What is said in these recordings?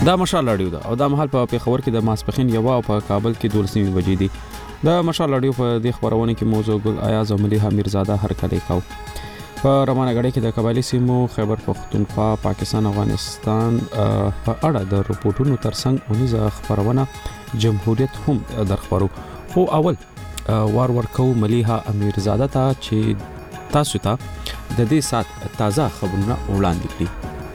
دا مشال اړیو ده او دا مهال په پیښور کې د ماسپخین یو او په کابل کې 12 بجې دي. د مشال اړیو په دې خبرونه کې موضوع ګل ایاز او مليحه میرزاده هرکلی کاو. په روانه غړي کې د قبایلی سیمو خیبر پختونخوا پاکستان افغانستان په اړه د رپورټونو ترڅنګ اونیزه خبرونه جمهوریت هم درخبرو. خو اول وار کو مليحه میرزاده ته چې تاسو ته د دې سات تازه خبرونه وړاندې کړي.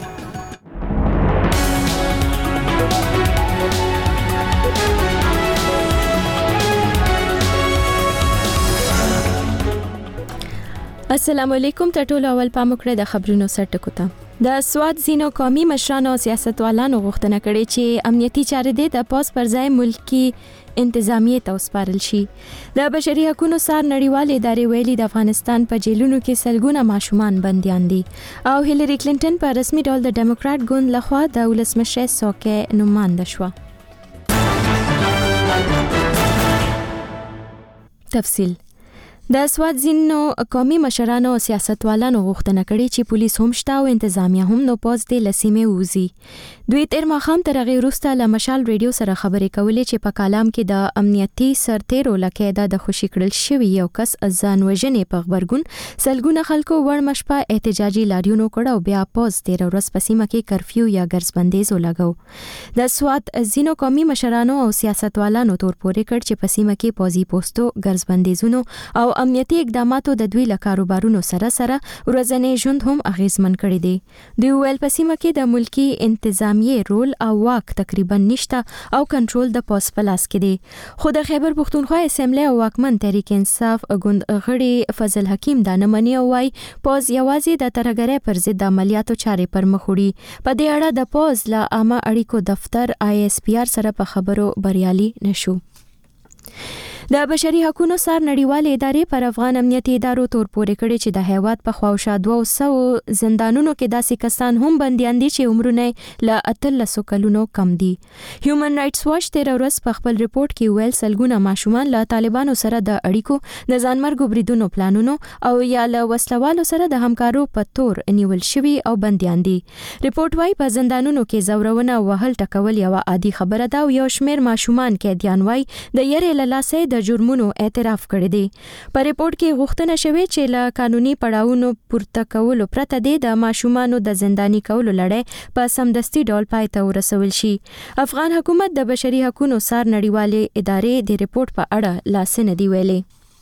السلام علیکم. ټولو اول پام وکړئ د خبرونو سرټکو ته. د سواد زینو قومي مشرانو او سیاستوالانو غوښتنه کړې چې امنیتي چارې د پوز پر ځای ملکی انتظامیه ته وسپارل شي. د بشري حقوقو سار نړیوال ادارې ویلي د افغانستان په جیلونو کې سلګونه ماشومان بنديان دي او هیلری کلینټن په رسمي ډول د ډیموکرات ګوند لخوا د ولسمشر څوکۍ نماینده شوه. تفصیل د سواد زینو قومي مشرانو او سیاستوالانو غوښتنه کړې چې پولیس هم شته او انتظامیه هم نو پوز د لسیمه ووزي. دوی تر ماخام تر غیر وروسته له مشال ریډیو سره خبرې کولې چې په کلام کې د امنیتي سرتیرو لکه د خوشی کړل شوی یو کس ځان وژنې په خبرګون سلګونه خلکو ور مشپه احتجاجي لاریونو کړه او بیا پوز تیر ورځ په سیمه کې کرفیو یا ګرځبندیز ولګاو. د سواد زینو قومي مشرانو او سیاستوالانو تور پورې کړ چې په سیمه کې پوزي پوسټو ګرځبندیزونو او امنیتي اقداماتو د دوی له کاروبارونو سره ورځنی ژوند هم اغیزمن کړی دی. دوی ویل په سیمه کې د ملکی انتظامیه رول او واک تقریبا نشته او کنټرول د پوز په لاس کې دی. خو د خیبر پختونخوا اسمبلی او واکمن تحریک انصاف ګوند غړي فضل حکیم دا نه مني او وايي پوز یوازې د ترهګرۍ پر ضد عملیاتو چارې پر مخ وړي. په دې اړه د پوز له عامه اړیکو دفتر ISPR سره په خبرو بریالي نشو. د بشري حقوقو سار نړیوال ادارې پر افغان امنیتي ادارو تور پورې کړي چې د هیواد په خواوشا 200 زندانونو کې داسې کسان هم بنديان دي چې عمرونه له 13 کلونو کم دي. هیومن رائټس واچ تیر ورځ په خپل ریپورت کې ویل سلګونه ماشومان له طالبانو سره د اړیکو د ځانمرګ بریدونو پلانونو او یا له وسلوالو سره د همکارو په تور نیول شوی او بنديان دي. ریپورت وايي په زندانونو کې زورونه وهل ټکول یو عادي خبره ده او یو شمیر ماشومان قیدیان وايي د یری له لاسه د جرمونو اعتراف کړی دی. په ریپورت کې غوښتنه شوې چې له قانوني پړاوونو پورته کولو پرته د ماشومانو د زنداني کولو لړۍ په سمدستي ډول پای ته ورسول شي. افغان حکومت د بشري حقوقو سار نړیوالې ادارې د ریپورت په اړه لاس نه دی ویلي.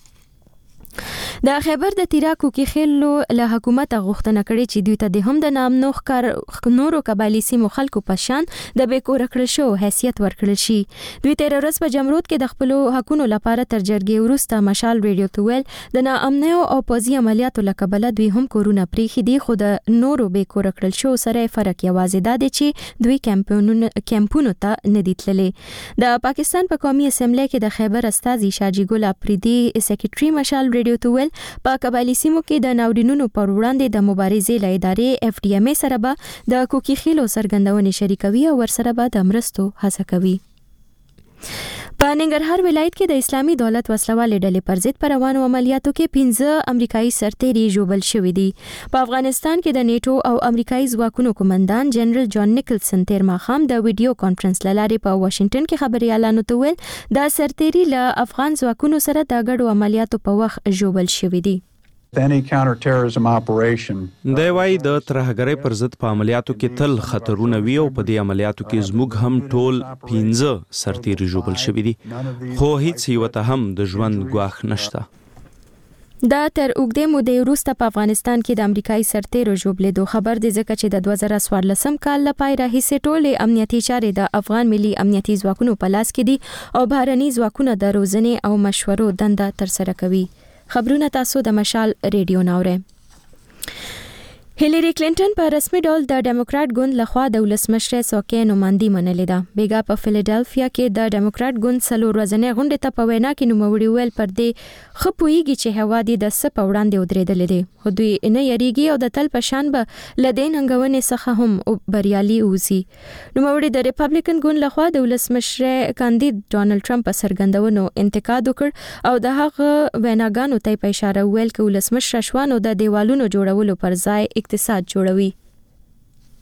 د خیبر د تیراکو کې خللو له حکومت غوښتنه کړې چې دوی ته د هم د نامنوخ کار نورو قبایلی سیمو خلکو په شان د بیکور کړل شو حیثیت ورکړل شي. دوی تیر ورځ په جمرود کې د خپل حقونو لپاره تر جرګې وروسته مشال ریډیو ته ویل د ناامنیو او پوزي عملیاتو لکبله دوی هم کورونه پریخي دي خو د نورو بیکور کړل شو سره فرق یوازې دا دی چې دوی کیمپونو ته نه دي تللي. د پاکستان په قومي اسمبلی کې د خیبر استازي شاجي ګل اپریدي سیکریټري مشال ریډیو ته ویل په قبایلی سیمو کې د ناورینونو پر وړاندې د مبارزې له ادارې FDMA سره به د کوکي خیلو سرګندونې شریکوي او ورسره به د مرستو هڅه کوي. په ننګرهار ولایت کې د اسلامي دولت وسلوالې ډلې پر ضد پر روانو عملیاتو کې 15 امریکایي سرتیري ژوبل شوي دي. په افغانستان کې د نیټو او امریکایي ځواکونو قومندان جنرال جان نیکلسن تیر ماښام د ویډیو کانفرنس لارې په واشنگټن کې خبريالانو ته ویل دا سرتیري له افغان ځواکونو سره د ګډو عملیاتو په وخت ژوبل شوي دي. Any counterterrorism operation. دی وايي د ترهګرۍ پر ضد په عملیاتو کې تل خطرونه وي او په دې عملیاتو کې زموږ هم ټول 15 سرتیري ژوبل شوي دي خو هیڅ یو ته هم د ژوند ګواښ نشته. دا تر اوږدې مودې وروسته په افغانستان کې د امریکایي سرتیرو ژوبلېدو خبر دی ځکه چې د 2014 کال لپاره راهیسې ټولې امنیتي چارې د افغان ملي امنیتي ځواکونو په لاس کې دي او بهرني ځواکونه د روزنې او مشورو دنده ترسره کوي. خبرونه تاسو د مشال ریډیو ناوره. هیلری کلینټن په رسمي ډول د ډیموکرات ګوند لخوا د ولسمشر څوکۍ نمایندګي منلې ده. بیګا په فیلډلفیا کې د ډیموکرات ګوند څلور ورځنۍ غونډې ته په وینا کې نوموړي ویل پر دې خپويږي چې هوا دي د سپ وړاندې ودرېدلې دي. خو دوی نه یریږي او د تل په شان به لدین هنګونې څخه هم بریالي اوسي. نوموړي د ریپبلیکن ګوند لخوا د ولسمشر کاندید ډونالد ټرمپ په سرګندونو انتقاد وکړ او د هغه ویناګانو ته په اشاره ویل چې ولسمشر شوانو د دیوالونو جوړولو پر ځای اقتصاد جوړوي.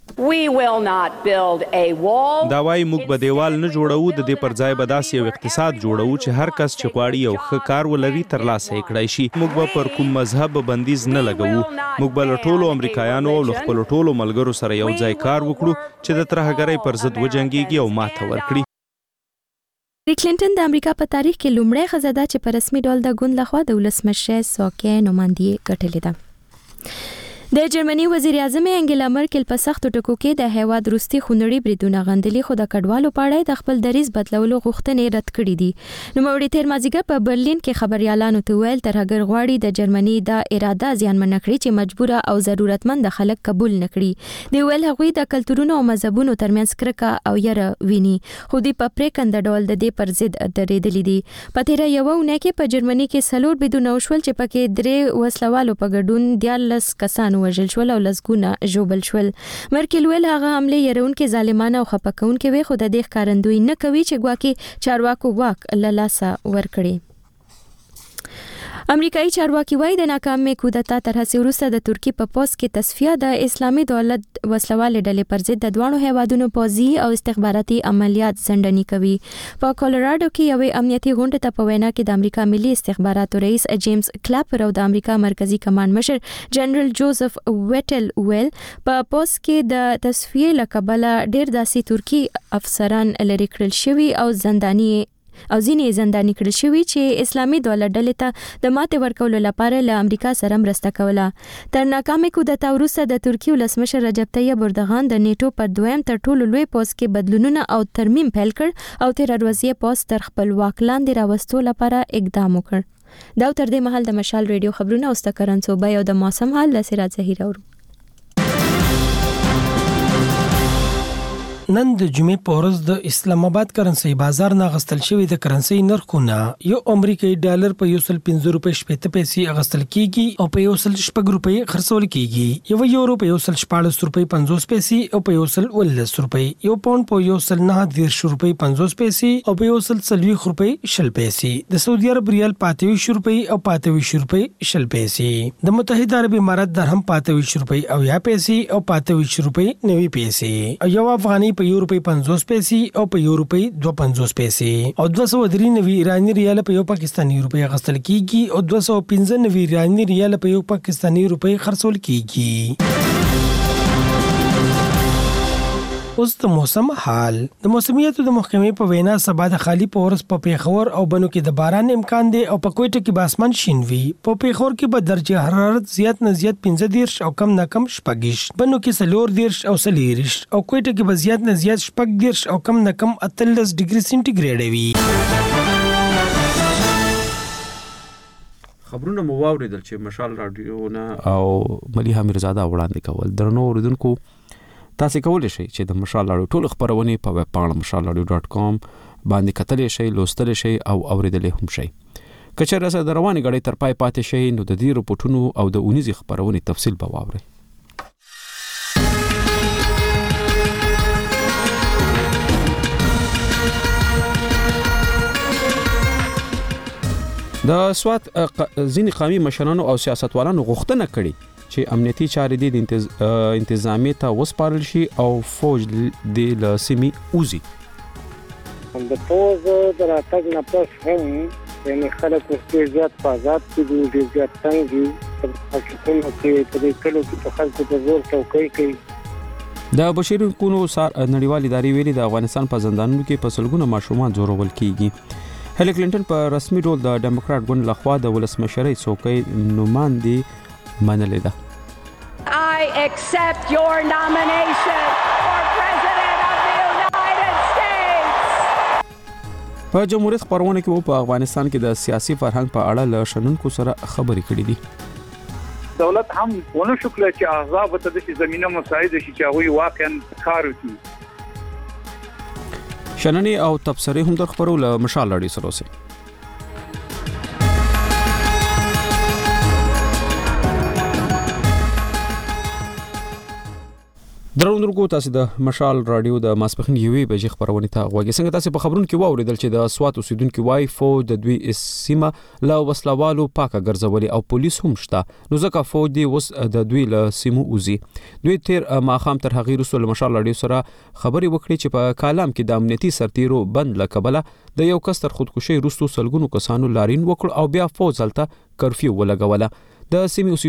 We will not build a wall. دا وايي موږ به دیوال نه جوړو، د دې پر ځای به داسې یو اقتصاد جوړو چې هر کس چې غواړي یو ښه کار ولري ترلاسه یې کړای شي. موږ به پر کوم مذهب بندیز نه لګوو. موږ به له ټولو امریکایانو او له خپلو ټولو ملګرو سره یو ځای کار وکړو چې د ترهګرۍ پر ضد وجنګېږي او ماته ورکړي. کلینټن د امریکا په تاریخ کې لومړی ښځه ده چې په رسمي ډول د ګوند لخوا د ولسمشر سوکې نمایندګي ګټلې ده. د جرمني وزیر اعظم انګلا مرکل په سختو ټکو کې د هیواد وروستي خونړي بریدونه غندلي، خو د کډوالو په اړه د خپل دریځ بدلولو غوښتنې رد کړې دي. نوموړي تیر مازدیګر په برلین کې خبريالانو ته ویل ترهګر غواړي د جرمني د اراده زیانمن کړي چې مجبوره او ضرورتمند خلک قبول نکړي. دی ویل هغوی د کلتورونو او مذهبونو ترمنځ کرکه او یره ویني، خو دوی په پریکند ډول د دې پر ضد درېدلي دي. په تیر یو اونۍ کې په جرمني کې 4 بریدونه وشول چې پکې 3 وسلوالو په ګډون 14 کسان وژل شول او لسګونه ژوبل شول. مرکل ویل هغه حمله يرونکې ظالمانه او خپکونکې وي، خو د دې ښکارندوی نه کوي چې ګواکې چارواکو واک له لاسه ورکړي. امریکایي چارواکي وایي د ناکامې کودتا تر هڅې وروسته د ترکیې په پوځ کې تصفیه د اسلامي دولت وسلوالې ډلې پر ضد د دوانو هیوادونو پوځي او استخباراتي عملیات زندنی کوي. په کولراډو کې یوې امنیتي غونډې ته په وینا کې د امریکا ملي استخباراتو رئیس جیمز کلاپر او د امریکا مرکزی کمانډ مشر جنرال جوزف ویټل ویل په پوځ کې د تصفیې له کبله ډېر داسې ترکي افسران لري کړل شوي او ځینې زنداني کړل شوي چې اسلامي دولت ډلې ته د ماتې ورکولو لپاره له امریکا سره مرسته کوله. تر ناکامې کودتا وروسته د ترکیې ولسمشر رجب طیب اردوغان د نیټو پر دویم تر ټولو لوی پوځ کې بدلونونه او ترمیم پیل کړ او تیر ورځې پوځ تر خپل واک لاندې راوستو لپاره اقدام وکړ. دا تر دې مهال د مشال ریډیو خبرونه او ستکرن صوبه او د موسم حال له سراج زهیر اورو. نن د جمعې په ورځ د اسلام آباد کرنسي بازار نه غستل شوی د کرنسي نرخونه یو امریکایي ډالر په 1.50 روپۍ 70 پیسې اغستل کیږي او په 1.6 روپۍ خرڅول کیږي. یو یورو په 1.14 روپۍ 50 پیسې او په 1.10 روپۍ، یو پاوند په 1.9 روپۍ 50 پیسې او په 1.40 روپۍ 10 پیسې، د سعودي عرب ریال 25 روپۍ او 25 روپۍ 10 پیسې، د متحده عرب امارات درهم 25 روپۍ او 10 پیسې او 25 روپۍ 90 پیسې، او یو افغاني په یو روپۍ 50 پیسې او په یو روپۍ 2.50 پیسې، او 293 ایرانی ریال په یو پاکستانی روپۍ غستل کیږي او 295 ایرانی ریال په یو پاکستانی روپۍ خرڅول کیږي. اوس د موسم حال. د موسمیاتو د محکمې په وینا سبا د خالی پورس په پیښور او بنو کې د باران امکان دی او په کوټه کې به اسمان شین وي. په پیښور کې به درجه حرارت زیات نه زیات 15 او کم نه کم 20، بنو کې 14 او 20 او کوټه کې به زیات نه زیات 18 او کم نه کم 18 ډیګري سنټیګریډ وي. خبرونه مو واوریدل چې مشال رادیو نه او ملي حمیرزاده وړاندې کول. درنو اوریدونکو تاسو کولی شئ چې د مشال رادیو ټول خبرونه په ویب پاڼه mashalradio.com باندې کتلی شئ، لوستلی شئ او اوریدلی هم شئ. که چېرې زه د روانې غړۍ تر پای پاتې شئ نو د دې رپورټونو او د اونیزې خبرونې تفصیل به واورئ. د سوات ځینې قومي مشرانو او سیاستوالانو غوښتنه کړې چې امنیتي چارې د انتظامیې ته وسپارل شي او فوج د له سیمې وځي. د فوج د راتګ نه پس هم یعنې خلک ډېر زیات په آزاد کې دي، ډېر زیات تنګ دي، په حقیقتونو کې په دې کلو کې په خلکو په زور چوکۍ کوي. د بشري حقوقو نړیوال ادارې ویلي د افغانستان په زندانونو کې په سلګونه ماشومان زورول کیږي. هیلری کلینټن په رسمي ډول د ډیموکرات ګوند لخوا د ولسمشرۍ څوکۍ نوماندې منلې ده. I accept your nomination for President of the United States. په جمهوریت خبرونه کې په افغانستان کې د سیاسي فرهنګ په اړه له شنونکو سره خبرې کړې دي. دولت هم ونه شو کړی چې احزاب ته د زمينه مساعد شي چې هغه واقعا کار وکړي. شننې او تبصرې هم در خبرو له مشال رادیو سره اوسئ. درونکو تاسو د مشال رادیو د ماسپخین یوې بجې خبرونه ته غوږی څنګه تاسو په خبرونو کې واوریدل چې د سوات اوسیدونکو وای فوج د دوی سیمه له وسلوالو پاکه ګرځولي او پولیس هم شته نو ځکه فوج دی وس د دوی له سیمو اوزي دوی تیر ماخام تر هغې رسول مشال رادیو سره خبري وکړي چې په کالام کې د امنیتي سرتیرو بند لکبله د یو کس تر خودکشي رسو سلګونو کسانو لارین وکړ او بیا فوج هلته کرفیو ولګوله د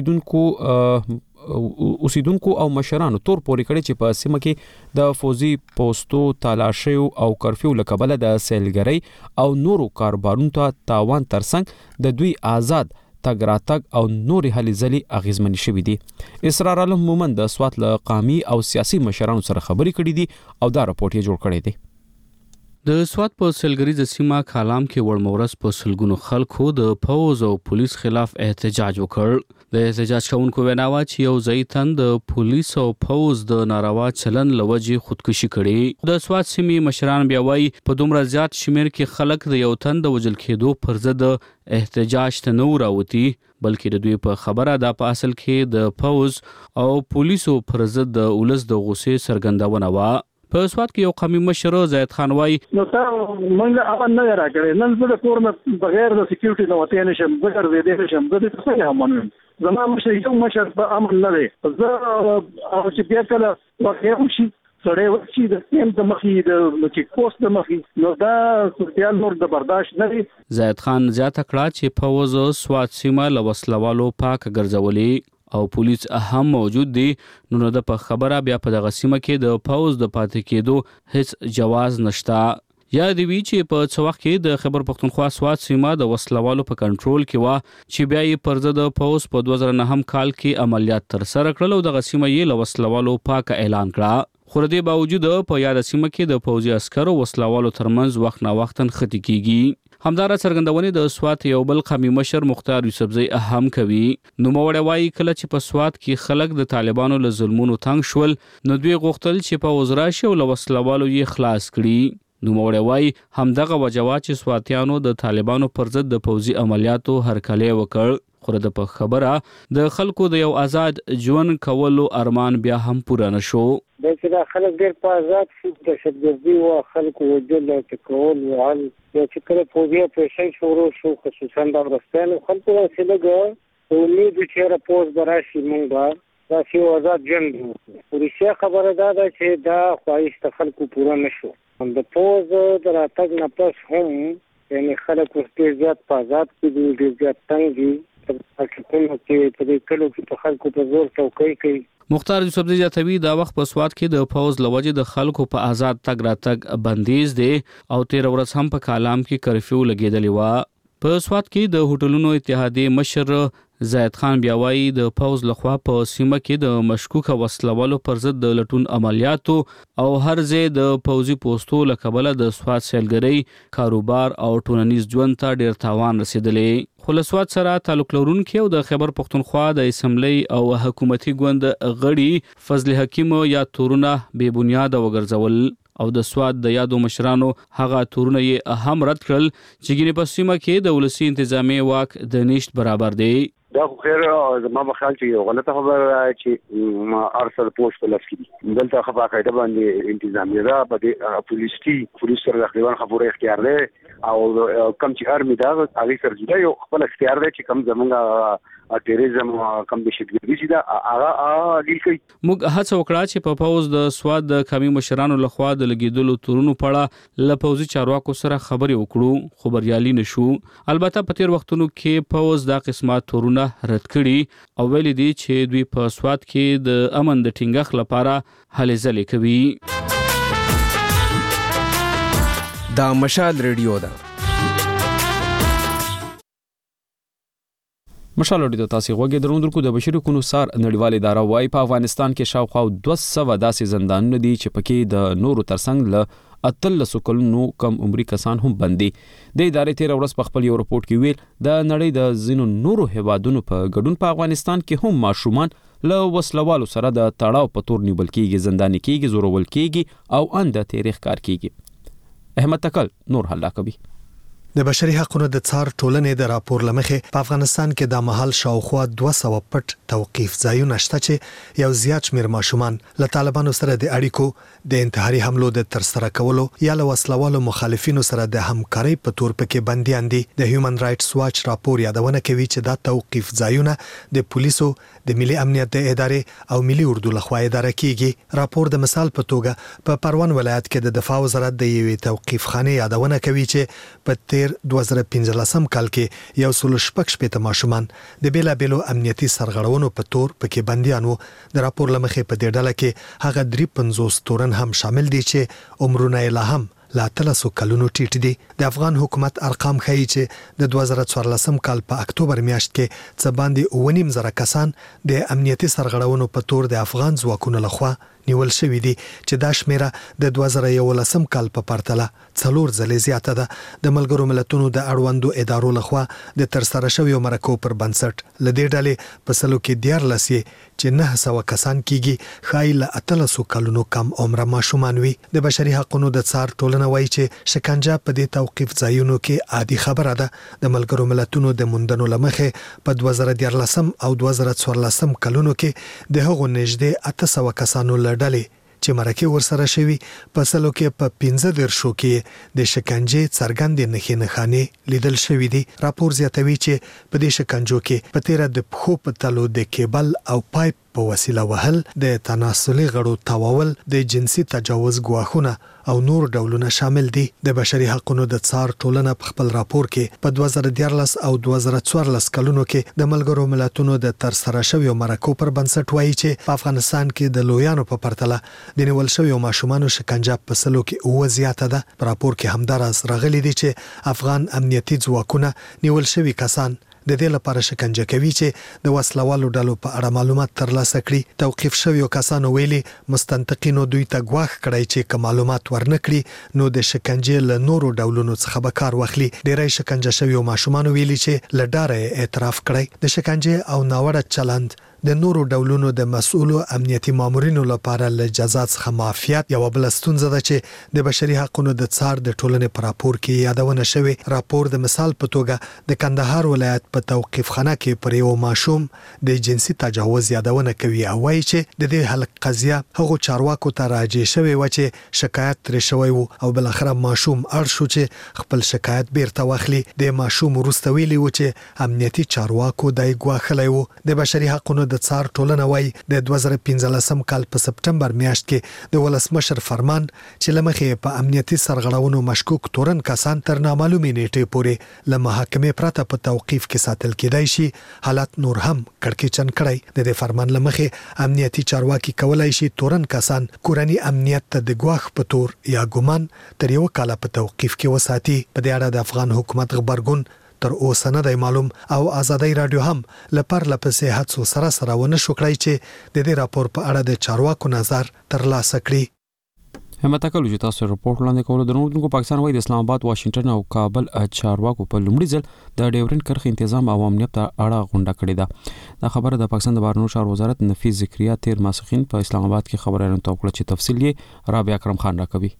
سیمې اوسیدونکو او مشرانو تور پورې کړي چې په سیمه کې د فوزي پوسټو تلاشي او کرفیو لکبله د سیلګرۍ او نورو کاروبارونو ته تاوان ترڅنګ د دوی آزاد تګ راتګ او نورې هلې ځلې اغیزمنې شوې دي اسرار عالم مومن د سوات له قامي او سیاسي مشرانو سره خبرې کړې دي او دا راپورټ یې جوړ کړی دی د سوات په سیلګریز سیمه کالام کې وړمورس په سلګونو خلکو د فوز او پولیس خلاف احتجاج وکړ د احتجاج کوونکو ویناوه چې یو ځایتن د پولیس او فوز د ناروا چلن لوجې خودکشي کړي د سوات سیمې مشران بیا وایي په دومره زیات شمیر کې خلک د یو تن د وجل کېدو پر ضد احتجاج ته نه راوتی بلکې د دوی په خبره دا په اصل کې د فوز او پولیسو پر ضد د ولس د غوسې څرګندونه و په سوات کې یو قومي مشر زید خان وای نو تا مونږه امن نه راکړي نن زه د کور نه بغیر د سکیورټي نه وته نشم بغیر د دې نشم د دې څه امن زما مشر یو مشر په امن نه دی زه او چې بیا کله واقع شي سړی وشي د سیم د مخې د چیک پوسټ د مخې نو دا سوتیا نور د برداشت نه دی زید خان زیاته کړه چې فوز سوات سیمه له وسلوالو پاک ګرځولي او پولیس هم موجود دي نو د په خبره بیا په دغه سیمه کې د فوز د پاتې کېدو هیڅ جواز نشته یا دی وی چې په څو وخت کې د خیبر پختونخوا سوات سیمه د وسلوالو په کنټرول کې و چې بیا یې پر ضد فوز په 2009 کال کې عملیات تر سره کړل او دغه سیمه یې له وسلوالو پاک اعلان کړه خو دې باوجود په یاد سیمه کې د فوزي عسکرو وسلوالو ترمنځ وخت نه وختن ختی کیږي همدارا څرګندونې د سوات یو بل قومي مشر مختار یوسفزئی اهم کوي نو موړی وایي کله چې په سوات کې خلک د طالبانو له ظلمونو تنګ شول نو دوی غوښتل چې په وزراشي او له وسلوالو یې خلاص کړي نو موړی وایي همدغه وجوه چې سواتیانو د طالبانو پر ضد د فوزي عملیاتو هرکلی وکړ خو د په خبره د خلکو د یو آزاد ژوند کولو ارمان بیا هم پوره نشو د چې خلک ډېر په آزاد شي د شتګردي او خلکو وجل تکول او چې کله فوزي پېښې شروع شو خصوصا د ورستانو خلکو سره امید چې راپورټ دراشي مونږ دا چې آزاد ژوند ورشي خبره ده چې دا خواهش خلکو پوره نشو د فوز د راتګ نه پس هم یعنی خلک ورته زیات په آزاد کې دي زیات تنګي مختار یوسفزئی جاتوی دا وخت په سوات کې د فوز لوجې د خلکو په آزاد تګ راتګ بندیز دی او 13 ورځ هم په کالام کې کرفیو لګیدلی و په سوات کې د هوټلونو اتحادیې مشر زید خان بیا وایي د فوز لخوا په سیمه کې د مشکوکه وسلوالو پر ضد د لټون عملیاتو او هر ځای د فوزي پوسټو لکبله د سوات سیلګرۍ کاروبار او ټولنیز ژوند ته ډیر تاوان رسیدلی خو له سوات سره تعلق لرونکي او د خیبر پختونخوا د اسمبلی او حکومتي ګوند غړي فضل حکیم یا تورونه بے بنیاد وګرځول او د سوات د یادو مشرانو هغه تورونه یې اهم رد کړل چې ګینه په سیمه کې د ولسی انتظامی واک د نشټ برابر دی دا خیر زما په خیال چې یو غلطه خبره چې ما ارسل پوسټ په لاسکي دلته خبره قاعده باندې انتظامی را په پولیس سره د خپل خبره اختیار دی او کم چې ارمي دا هغه سره جوړه یو خپل اختیار دی چې کم زمونږه ټیرریزم کم د شتګردي چې دا هغه لیکي موږ هڅه وکړه چې په فوز د سواد د قومي مشرانو لخوا د لګیدلو تورونو پړه له فوزي چارواکو سره خبرې وکړو خو بریالي نشو البته په تیر وختونو کې فوز دا قسمه تورونه رد کړي او ویل دي چې دوی په سواد کې د امن د ټینګښت لپاره هلې ځلې کوي دا مشال ریډیو ده مشال اورېدو تاسو غوږی درونکو د بشري کنوسار نړیوال اداره وايي په افغانستان کې شاوخوا 200 داسې زندانونه دي چې پکې د نورو ترڅنګ له اتلسو کلونو کم عمري کسان هم بندي د ادارې 13 ورځ په خپل یو رپورت کې ویل د نړۍ د ځینو نورو هیوادونو په ګډون په افغانستان کې هم ماشومان له وسلوالو سره د تړاو په تور نیول کېږي زنداني کېږي زورول کېږي او اند تاریخ کار کېږي احمد تکل نور حلا کوي د بشري حقوقو د څار ټولنې د راپور لمخې په افغانستان کې د مهال شاوخوا 200 پټ توقيف ځایونه شته چې یو زیات شمیر ماشومان له طالبانو سره د اړیکو د انتحاري حملو د ترسره کولو یا له وسلوالو مخالفینو سره د همکارۍ په تور پکې بنديان دي. د هیومن رائټس واچ راپور یادونه کوي چې دا توقيف ځایونه د پولیسو، د ملي امنیت د ادارې او ملي اردو لخوا اداره کیږي. راپور د مثال په توګه په پروان ولایت کې د دفاع وزارت د یوې توقيف خانه یادونه کوي چې په 2015 کال کې یو سل شپږ ماشومان د بیلابېلو امنیتي سرغړونو په تور پکې بنديان وو. د راپور لمخې په دې ډله کې هغه 53 تورن هم شامل دي چې عمرونه یې لا هم لا 300 کلونو ټیټ دي. د افغان حکومت ارقام ښیي چې د 2014 کال په اکتوبر میاشت کې څه باندې 9.5 کسان د امنیتي سرغړونو په تور د افغان ځواکونو لخوا نیول شوی دي چې دا شمیره د 2011 کال په پرتله 4 ځلې زیاته ده. د ملګرو ملتونو د اړوندو ادارو لخوا د ترسره شویو مرکو پر بنسټ لدې ډلې په سلو کې 14 چې 900 کسان کیږي خای له 300 کلونو کم عمر ماشومان وي. د بشري حقوقو د څار ټولنه وایي چې شکنجه په دې توقيف ځایونو کې عادي خبره ده. د ملګرو ملتونو د موندنو لمخې په 2014 او 2014 کلونو کې د هغو نږدې 800 کسانو ډلې چې مرکه ورسره شوی په سلو کې په 15 شو کې د شکنجې څرګندې نښې لیدل شوی دي. راپور زیاتوي چې په دې شکنجو کې په تیره د پخو په تلو د کیبل او پایپ په وسیله وهل، د تناسلي غړو تاوول، د جنسي تجاوز ګواښونه او نور ډولونه شامل دي. د بشري حقوقو د څار ټولنه په خپل راپور کې په 2014 او 2014 کلونو کې د ملګرو ملتونو د ترسره شویو مرکو پر بنسټ وایي چې په افغانستان کې د لویانو په پرتله د نیول شویو ماشومانو شکنجه په سلو کې زیاته ده. په راپور کې همداراز راغلي دي چې افغان امنیتي ځواکونه نیول شوی کسان د دې لپاره شکنجه کوي چې د وسلوالو ډلو په اړه معلومات ترلاسه کړي. توقيف شویو کسانو ویلي مستنطقینو دوی ته ګواښ کړی چې که معلومات ورنکړي نو د شکنجې له نورو ډولونو څخه به کار واخلي. ډیری شکنجه شویو ماشومان ویلي چې له ډاره اعتراف کړی. د شکنجې او ناوړه چلند د نورو ډولونو د مسؤلو امنیتي مامورینو لپاره له جزا څخه معافیت یو بل ستونزه ده چې د بشري حقوقو د څار د ټولنې پر راپور کې یادونه شوی. راپور د مثال په توګه د کندهار ولایت په توقيف خانه کې پر یو ماشوم د جنسي تجاوز یادونه کوي او وایي چې د دې حلق قضیه هغه چارواکو ته راجع شوی و چې شکایت ترې شوی وو او بل اخر ماشوم اړ شو چې خپل شکایت بیرته واخلي. د ماشوم وروسته ویلي و چې امنیتي چارواکو دای ګواښلی وو. د بشري حقوقو د څار ټولنه وایي د 2015 کال په سپټمبر میاشت کې د ولسمشر فرمان چې لمخې په امنیتي سرغړونو مشکوک تورن کسان تر نامعلومې نیټې پورې له محاکمې پرته په توقيف کې ساتل کېدای شي حالت نور هم کړکېچن کړی. د دې فرمان لمخې امنیتي چارواکي کولای شي تورن کسان کورنی امنیت ته د ګواښ په تور یا ګمان تر یو کال په توقيف کې وساتي. په دې اړه د افغان حکومت خبرګون تر اوسه نه دی معلوم او آزادۍ رادیو هم لپاره لپسې هڅو سره ونه شو کړی چې د دې راپور په اړه د چارواکو نظر ترلاسه کړي. همت کولو چې تاسو راپورټ لاندې کولو د نوردونکو پاکستان وای د اسلام آباد، واشنگټن او کابل چارواکو په لومړي ځل د ډیورن کرخ تنظیم او امنیت ته اړه غونډه کړې ده. دا خبره د پاکستان د بهرنیو چارو وزارت نفیس ذکریا تیر ماسخین په اسلام آباد کې خبرونه توکړه چې تفصیل یې رابعه اکرم خان راکوي.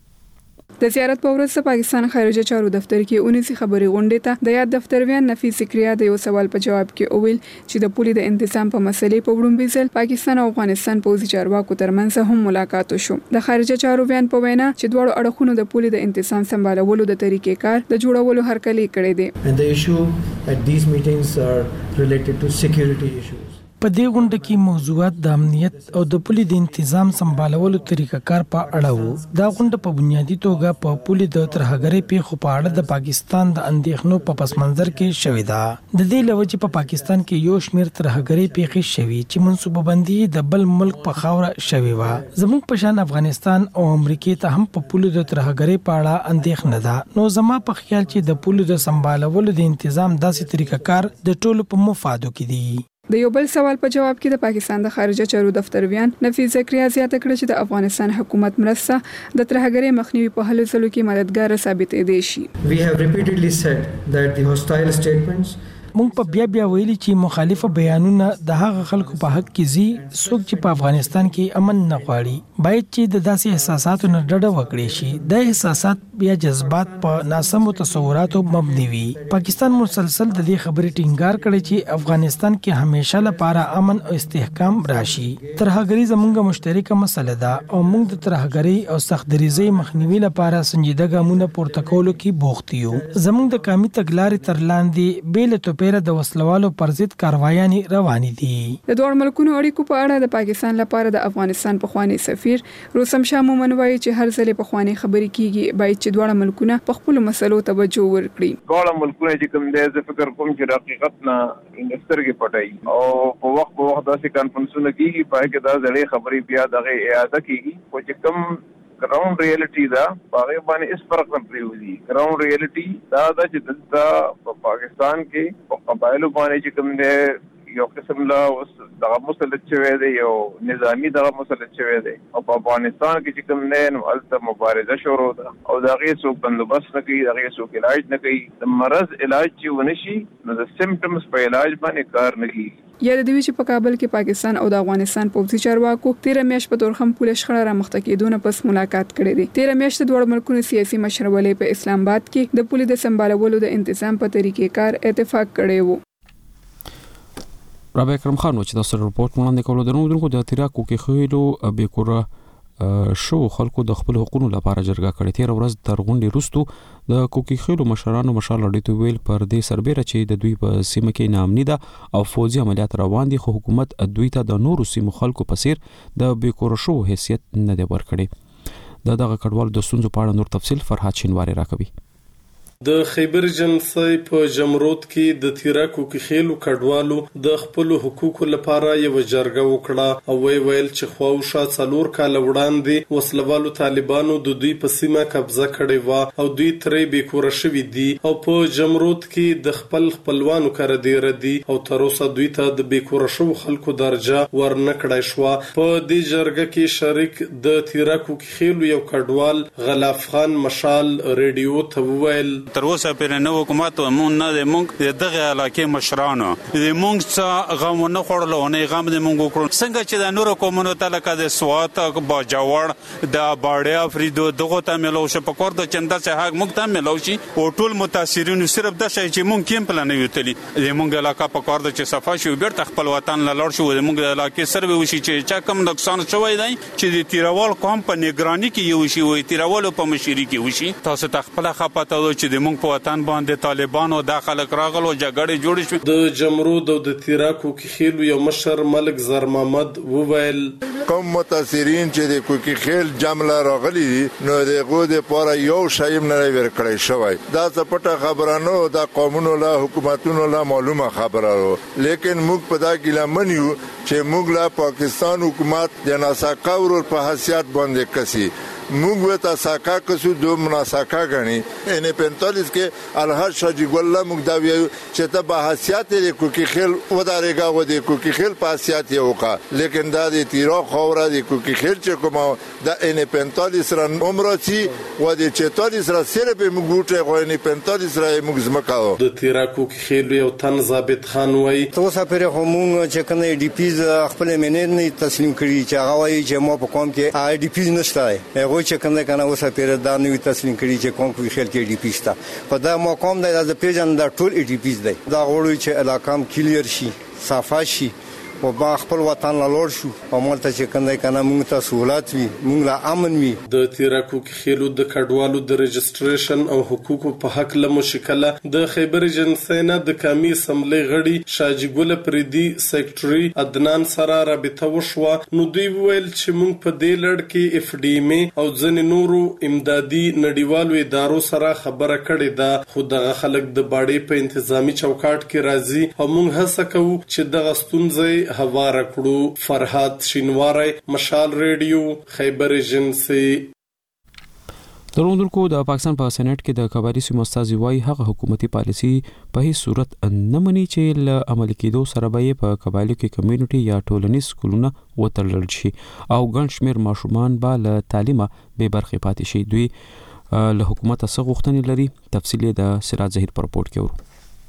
د زیارت په ورځ د پاکستان خارجه چارو دفتر کې 19 خبري غونډې ته د یاد دفترویان نفیس ذکریا د یو سوال په جواب کې اویل چې د پولي د انتظام په مسلې په وړاندې ځل پاکستان او افغانستان پوځي چارواکو ترمنځ هم ملاقات وشو. د خارجه چارو ویان په وینا چې دواړو اړخونو د پولي د انتظام سمبالولو د طریقې کار د جوړولو هرکلی کړی دی. And the issue at these meetings are related to security issues. په دې غونډه کې موضوعات د امنیت او د پولي د تنظیم سمبالولو طریقه کار په اړه وو. دا غونډه په بنیادی توګه په پولي د ترهګرۍ پیښو په اړه د پاکستان د اندېښنو په پس منظر کې شوې ده. د دې لوجې په پاکستان کې یو شمېر ترهګرۍ پیښې شوي چې منسوبه بندي د بل ملک په خاوره شوې و. زموږ په شان افغانستان او امریکا ته هم په پولي د ترهګرۍ په اړه اندېښنه ده. نو زما په خیال چې د پولي د سمبالولو د تنظیم داسې طریقه کار د ټولو په مفادو کې دی. د یو بل سوال په جواب کې د پاکستان د خارجه چارو دفترویان نفیس ذکریا زیاته کړه چې د افغانستان حکومت مرسته د ترهګرۍ مخنیوي په هلو ځلو کې مددګار ثابت دی شي. We have repeatedly said that the hostile statements مونږ په بیا ویلي چې مخالف بیانونه د هغه خلکو په حق کې زی څوک چې په افغانستان کې امن نه غواړي باید چې د داسې احساساتو نه ډډه وکړي شي. د احساسات یا جذبات په ناسمو تصوراتو مبني وي. پاکستان مسلسل د دې خبرې ټینګار کړي چې افغانستان کې همیشه لپاره امن او استحکام راشي. ترهګری زموږه مشترکه مسله ده او موږ د ترهګری او سختدریزۍ مخنیوي لپاره سنجیده ګامونه پورته کولو کې بوخت یو. زموږ د قومي تګلارې تر لاندې بیل توپیره د وسلوالو پر ضد کاروایانې روانې دي. د دوه ملکونو اړیکو په اړه د پاکستان لپاره د افغانستان پخوانی سفیر روسم شاه مومن وایي چې هر ځل پخوانی خبرې کیږي باید چې دوه ملکونه په خپل مسلو توجه ورکړي. ټول ملکونه چې کوم دي زه فکر کوم چې حقیقت نه انسترګي پټای او په وخت داسې کانفرنسونه کیږي پای کې دا ځلې خبرې بیا دغه اعاده کیږي او چې کوم ګراوند ریالټي دا هغه باندې اس فرق نه پریوزي. ګراوند ریالټي دا چې د پاکستان کې په قبایلو باندې چې کوم دي یو قسم لا دغه مسلط شوی دی یو نظامی دغه مسلط شوی دی او په افغانستان کې چې کوم نه نو الته مبارزه شروع ده او دغه څوک بندوبست نه کوي دغه څوک علاج نه کوي د مرض علاج چې ونشي نو د سیمپټمز په علاج باندې کار نه کوي. یا د دوی چې په کابل کې پاکستان او د افغانستان پوځي چارواکو 13 میاشت په تورخم پوله شخړه را مخته کېدونه پس ملاقات کړې دي. 13 میاشت د دوه ملکونو سیاسي مشرولې په اسلام آباد کې د پولیس د سمبالولو د تنظیم په طریقې کار اتفاق کړی وو. رابع اکرم خان چې تاسو رپورټ وړاندې کولو درنو د تیراکو کې خېلو به کور شو خلکو د خپل حقوقو لپاره جرګه کړې. تیر ورځ تر غونډې وروسته د کوکی خېلو مشرانو مشال اډیتو ویل پر دې سربېره چې د دوی په سیمه کې نامنی ده او فوجي عملیات روان دي خو حکومت دوی ته د نورو سیمو خلکو په څیر د به کور شو حیثیت نه دی ورکړي. دغه کډوال د ستونزو په اړه نور تفصیل فرحات شینواری راکوي. د خیبر جنسي په جمرود کې د تیراکو کې خېلو کډوالو د خپل حقوقو لپاره یو جرګه وکړه او ویل چې خواوشا څلور کال وړاندې وسلوالو طالبانو د دوی په سیمه قبضه کړې و او دوی ترې بیکور شوي دي او په جمرود کې د خپلوانو کړه دی ردی او تر اوسه دوی ته د بیکور شو خلکو درجه ورنکړای شو. په دې جرګه کې شریک د تیراکو کې خېلو یو کډوال غلاف خان مشال ریډیو ته ویل تر اوسه پر نو حکومت مون نه مونږ دغه علاقې مشرانو مونږ څه غم نه خورلو نه غم دې مونږ وکړو څنګه چې د نورو قومونو ته لکه د سوات باجوړ د باړیا فریدو دغه ته ملو شو په کور د چنده څخه حق مونږ ته ملو شي او ټول متاثرین صرف د شي چې مونږ کیم پلان یو تلی مونږ علاقه په کور د چې صفه شو بیرته خپل وطن لاړ شو مونږ علاقې سروي وشي چې چا کم نقصان شوی دی چې د تیراوال قوم په نگرانی کې یو شي وي تیراوال په مشري کې وشي تاسو ته خپل خپته چې مونږ په وطن باندې طالبانو داخله راغلو جګړه جوړ شو. د جمرود او د تیراکو کې خېلو یو مشر ملک زر محمد وویل کوم متاثرین چې د کوکی خېل جمله راغلي نو دغه د پاره یو شایم نه ورکړی شوی دا څه پټه خبره نه د قومونو له حکومتونو له معلومه خبره لیکن موږ په دا ګیله منیو چې موږ له پاکستان حکومت د ناساکا ورور په حیثیت باندې کسي موږ وتا ساکا کسو دو مناساکا غني ان 45 کې الحاج شاجي ګل موږ دا ویو چې ته به حیثیت لري کوکی خېل ودارېګا و دې کوکی خېل په حیثیت یو کا لیکن دا د تیرا خوره د کوکی خېل چې کوم د ان 45 رن عمر سي و د 44 را سره به موږ ګوټه غو ان 45 را موږ زمکاو د تیرا کوکی خېل یو تن ضابط خان وای توسه پر همون چې کنه ډي پی خپل منیر نه تسلیم کړي چې هغه وای چې مو په قوم کې آی ډي پی نشته چې کنده کنه اوسه پیر دا نوې تسلیم کړي چې کوم کوی خیال کې ډي پی شته په دا مقام د پیژن د ټول ډي پی دی دا غوړي چې علاقام کلیر شي صفا شي او با خپل وطن لاړ شو او ملته چې کنده کنه موږ ته سہولت وي موږ لا امن وي. د تیراکو کې خېلو د کډوالو د رجستریشن او حقوقو په حق له مشکله د خیبر جنسینا د قومي اسمبلی غړي شاجي ګل پریدي سیکریټري عدنان سره رابطه وشوه نو دوی ویل چې موږ په دې لړ کې اف ډي ام او ځنې نورو امدادي نړیوالو ادارو سره خبره کړې ده خو دغه خلک د باړې په انتظامی چوکاټ کې راځي او موږ هڅه کوو چې دغه ستونزې هواره کړو. فرحات شینواری مشال ریډیو خیبر جنسي. دروندونکو د پاکستان په سېنات کې د قبایلی سیمو استازي وايي هغه حکومتي پالیسي په هیڅ صورت نه مني چې له عمل کېدو سره به په قبایلو کې کمیونټي یا ټولنیز سکولونه وتړل شي او ګڼ شمېر ماشومان به له تعلیمه بې برخې پاتې شي. دوی له حکومت څخه غوښتنې لري. تفصیل د سراج زهیر پر رپورټ کې ورو.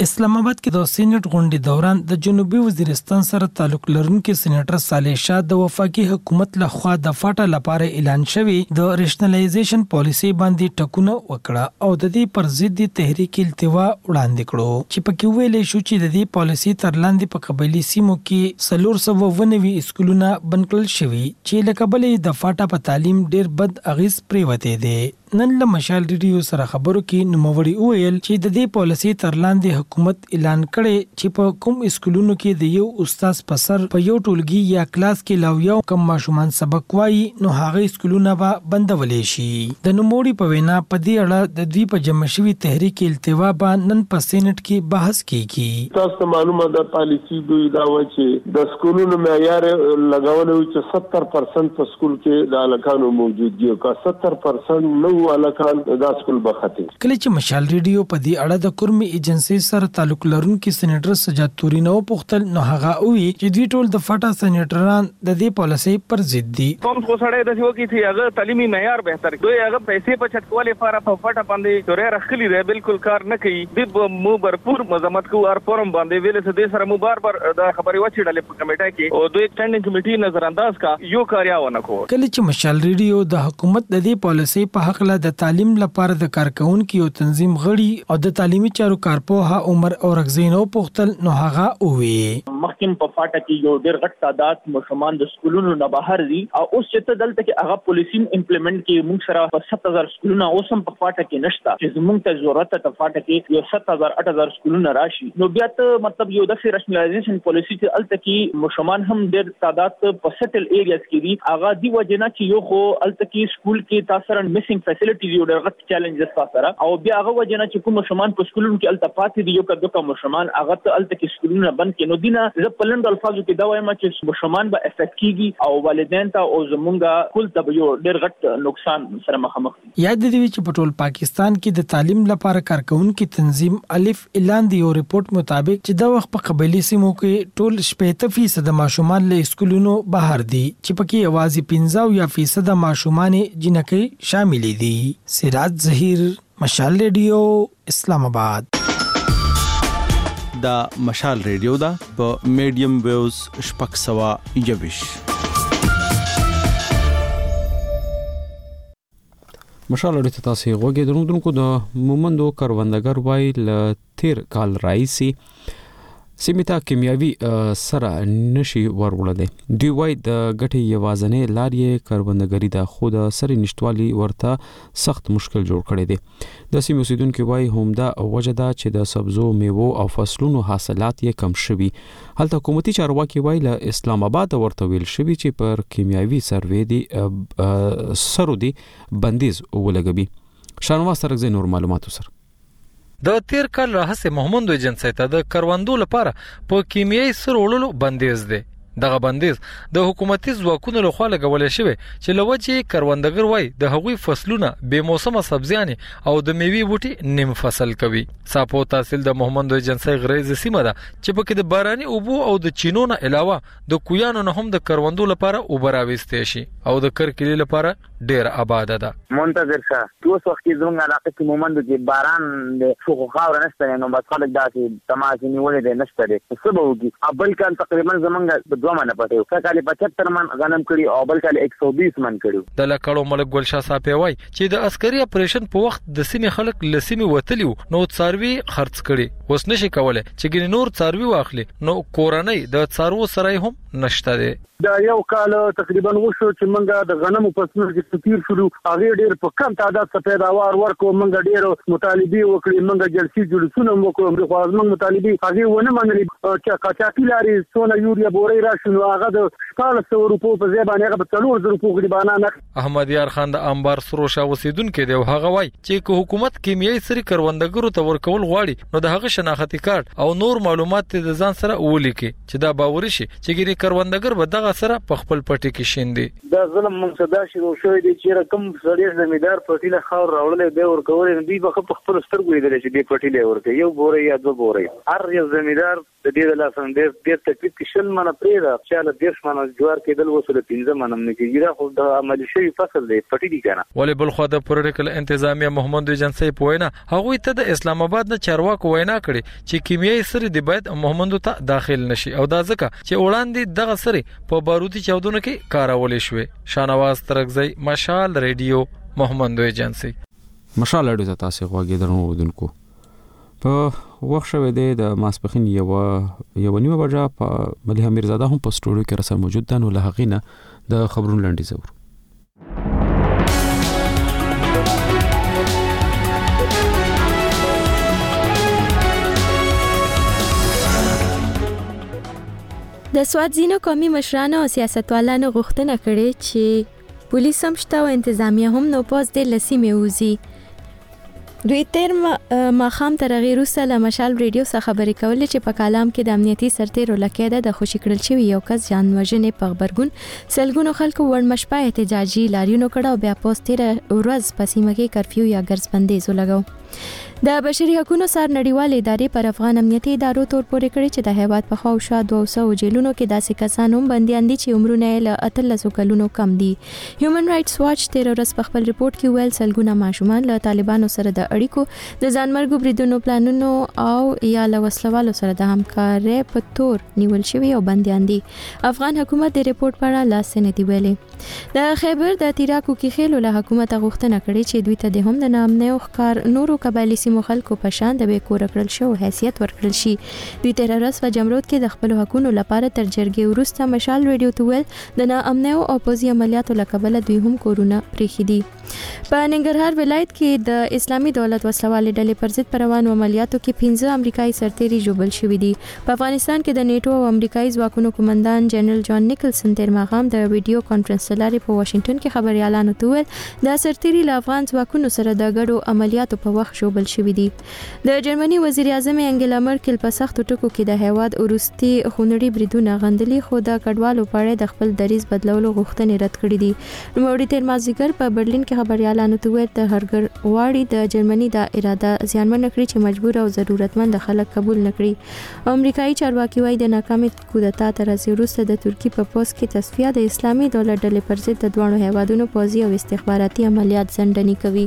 اسلام آباد کې د سېنات غونډې دوران د جنوبي وزیرستان سره تعلق لرونکي سېنیټر صالح شاه د وفاقي حکومت لخوا د فاټا لپاره اعلان شوی د ریشنلایزیشن پالیسي باندې ټکونه وکړه او د دې پر ضد تحریک التوا وړاندې کړو چې پکې ویلې شو چې د دې پالیسي تر لاندې په قبایلی سیمو کې 390 اسکولونه بند کړل شوي چې له کبلې د فاټا په تعلیم ډېر بد اغیز پریوته دي. نن له مشال ریډیو سره خبرو کې نوموړي وویل چې د دې پالیسي تر لاندې حکومت اعلان کړي چې په کوم اسکولونو کې د یو استاد په سر په یو ټولګي یا کلاس کې لا یو کم ماشومان سبق وایي نو هغه اسکولونه به بندولې شي. د نوموړي په وینا په دې اړه د دوی په جمع شوي تحریک التوا به نن په سېنات کې بحث کیږي. تاسو معلومه ده پالیسي دوی دا و چې د اسکولونو معیار لګول چې 70% په اسکول کې د الکانو موجود دي او 70% نو الکان د اسکول بخته. کله چې مشال ریډیو په دې اړه د کورمي ایجنسی سره تعلق لرونکي سېنیټر سجاد توري نو پوښتل نو هغه وی چې دوی ټول د فاټا سېنیټران د دې پالیسي پر ضد دي. کوم څه سره د څه کی هغه تعلیمي معیار بهتر دوی هغه پیسې په چټکوالي لپاره په فاټا باندې تورې رخلي دی بالکل کار نه کوي. د مو برپور مزمت کو ار فورم باندې ویل څه د سره مو بار د خبري وچړلې په کمیټه کې او دوی سټانډینګ کمیټي نظر انداز کا یو کاریا ونه کو. کله چې مشال ریډیو د حکومت د دې پالیسي په حق له د تعلیم لپاره د کارکونکو یو تنظیم غړي او د تعلیمي چارو کارپوها عمر اورغزینو پوښتل نو هغه وی مخکم په فاټا کې یو ډېر غټ تعداد مشرمان د سکولونو نه بهر دي او اوس چې دلته کې هغه پالیسي امپلیمنٹ کې موږ سره په 7000 سکولونه اوس هم په فاټا کې نشته چې موږ ته ضرورت ته فاټا کې یو 7000 سکولونه راشي نو بیا ته مطلب یو د راشنلایزیشن پالیسي چې الته کې مشرمان هم ډېر تعداد په سټل ایریاز کې دي هغه دی وجنه چې یو خو الته کې سکول کې تاسو سره میسینګ فیسیلیټیز یو ډېر غټ چیلنجز سره او بیا هغه وجنه چې کوم مشرمان په سکولونو کې الته پاتې دي یو کډو مشرمان هغه ته الته کې سکولونه بند کینو دینه ز پلند الفاظو کې دا وایم چې مشرمان به افیکټ کیږي او والدین ته او زمونږه کول ته یو ډېر غټ نقصان سره مخامخ دي. یاد دی چې په ټول پاکستان کې د تعلیم لپاره کارکونکو تنظیم الف اعلان دی یو ریپورت مطابق چې دا وخت په قبایلی سیمو کې ټول 80% ماشومان له سکولونو بهر دي چې پکې یوازې 15% ماشومان جنکې شامل دي. سراج ظهیر مشال ریډیو اسلام آباد. دا مشال ریډیو دا په میډیم ویوز شپږ سوه یویش. مشال ریډیو ته تاسو غوږی درنونکو د مومندو کروندګر وای ل تیر کال راځي سیمه کیمیاوي سره نشي ورولده دی وای د غټي یوازنې لارې کروندګری د خود سره نشټوالي ورته سخت مشکل جوړ کړي دي. د سیمه اوسیدونکو وای همدا وجدا چې د سبزو میوه او فصلونو حاصلات یې کم شوي. هلته حکومتي چارواکي وای له اسلام آباد ورته ویل شوی چې پر کیمیاوي سروې دي سرو دي بندیز ولګوي. شانواز سرګزي نور معلوماتو سره د تیر کال راهسه محمد ایجنسی ته د کروندو لپاره په کیمیاوي سر وړلو بندیز دی. دغه بندیز د حکومتي ځواکونو لخوا لګول شوی چې لوجه کروندګر وای د هغوی فصلونه به موسمه سبزیانه او د میوي بوټي نیم فصل کوي. صاحب تحصیل د محمد ایجنسی غریز سیمه ده چې پکې د باراني اوبو او د چینونو علاوه د کویانو نه هم د کروندو لپاره اوبراويستې شي او د کرکلی لپاره ډیر آباد ده. منتظر شه اوس وخت کې زموږ علاقه کې مومند چې باران د شوخ خاور نشته نو بس خلک داسې تماسي نیولې ده نشته ده څه به وږي ابل کال تقریبا زمونږ دوه منه پټه کال 75 من غنم کړي او بل کال 120 من کړي. د لکړو ملک ګلشاه صاحب وای چې د عسکري اپریشن په وخت د سیمې خلک لسیمه وتلیو نو څاروي خرڅ کړي اوس نشي کوله چې ګینې نور څاروي واخلي نو کورنۍ د څارو سره هم نشته ده. دا یو کال تقریبا وشو چې منګه د غنمو فصلونو کې تیر شلو هغه ډیر په کم تعداد څخه پیداوار ورکو منګه ډیر مطالبه وکړي منګه جلسي جلسونه وکړو خو موږ مطالبه هغه ونه منلي چې قاچاقي لاري سونه یوریا بوري راشنو هغه د 1400 روپو په ځای باندې هغه په 400 روپو غریبانه نه. احمد یار خان د انبار سروشا وسیدونکو دی هغه وای چې حکومت کیمیاوي سری کروندګرو ته ورکول غواړي نو د هغه شناختی کارت او نور معلومات د ځان سره ولیکي چې دا باوري شي چې ګری کروندګر به دغه سره په خپل پټي کې شیندي. دا ظلم منصدا شروع شوی دی چې رقم سړی زمیدار پټي له خاور راوړل دی ور کول دی په خپل سترګو لیدل چې دی پټي له ورته یو بوري یا دو بوري هر یو زمیدار د دې د لاسن ډېر تکلیف کې شل منه پرې دا چې له 10 منه جوار کېدل وسله 15 منه نه کېږي دا خو د عملي شوی فصل دی پټی دي کنه. ولی بل خو د پولیټیکل انتظامیه محمد ایجنسی په وینا هغه ته د اسلام آباد نه چارواکو وینا کړي چې کیمیاوي سره د باید محمد ته داخل نشي او دا ځکه چې وړاندې دغه سره په بارودي چاودنو کې کارول شوی. شانواز ترغزی مشال ریډیو محمد ایجنسی. مشال ریډیو تاسو غوږی درنو ودونکو په وخت شوه د ماسپخین یو نیمه بجا په مليحه میرزاده هم په سټوډیو کې رسل موجود ده نو له هغې نه د خبرونو لنډیز اورو. د سوات ځینو قومي مشرانو او سیاستوالانو غوښتنه کړې چې پولیس هم شته او انتظامیه هم نو پاس د لسیمه وزي. دوی تر ماخام تر غیر وروسته له مشال ریډیو څخه خبرې کولې چې په کالام کې د امنیتي سرتیرو لکه د خوشی کړل شوی یو کس ځان وژنې په خبرګون سلګونو خلکو ورمشپا احتجاجي لاریونو کړه او بیا پوسټر ورځ په سیمه کې کرفیو یا ګرځبندیز ولګاو. د بشري حقوقو سر نړیوال ادارې پر افغان امنیتي ادارو تور پورې کړی چې د هیواد په خوا او شا 200 جیلونو کې داسې کسان هم بنديان دي چې عمرونه یې له 13 کلونو کم دي. هیومن رائټس واچ تیر ورځ په خپل ریپورت کې ویل سلګونه ماشومان له طالبانو سره د اړیکو د ځانمرګو بریدونو پلانونو او یا له وسلوالو سره د همکارۍ په تور نیول شوی او بنديان دي. افغان حکومت د ریپورت په اړه لاس نه دی ویلي. د خیبر د تیراکو کې خېلو له حکومت غوښتنه کړې چې دوی ته د هم د نامنه او ښکار نورو قبایلی سیمو خلکو په شان د بیکور کړل شو حیثیت ورکړل شي. دوی تر ورځ په جمرود کې د خپل حقوقو لپاره تر جرګې وروسته مشال ریډیو ته ویل د ناامنه او پوزي عملیاتو لکبل دوی هم کورونه پریخي دي. په ننګرهار ولایت کې د اسلامي دولت وسلوالې ډلې پر ضد روانو عملیاتو کې 15 امریکایي سرتیري ژوبل شوي دي. په افغانستان کې د نیټو او امریکایي ځواکونو قومندان جنرال جان نیکلسن تر ماښام د ویډیو کانفرنس لارې په واشنگټن کې خبريالانو ته ویل د سرتیري له افغان ځواکونو سره د ګډو عملیاتو په وخت ژوبل شوي دي. د جرمني وزیر اعظم انګلا مرکل په سختو ټکو کې د هیواد وروستي خونړي بریدونه غندلي خو د کډوالو په اړه د خپل دریځ بدلولو غوښتنې رد کړې دي. نوموړي تر مازیګر په برلین کې خبريالانو ته ویل د هرګر واړي د جرمني د اراده زیانمن کړی چې مجبور او ضرورتمند خلک قبول نکړي. امریکایي چارواکي وايي د ناکامې کودتا تر وروسته د ترکی په پوسټ کې تصفیه د اسلامي دولت ډلې پر ضد د دوه هیوادونو پوځي او استخباراتي عملیات ځنډنی کوي.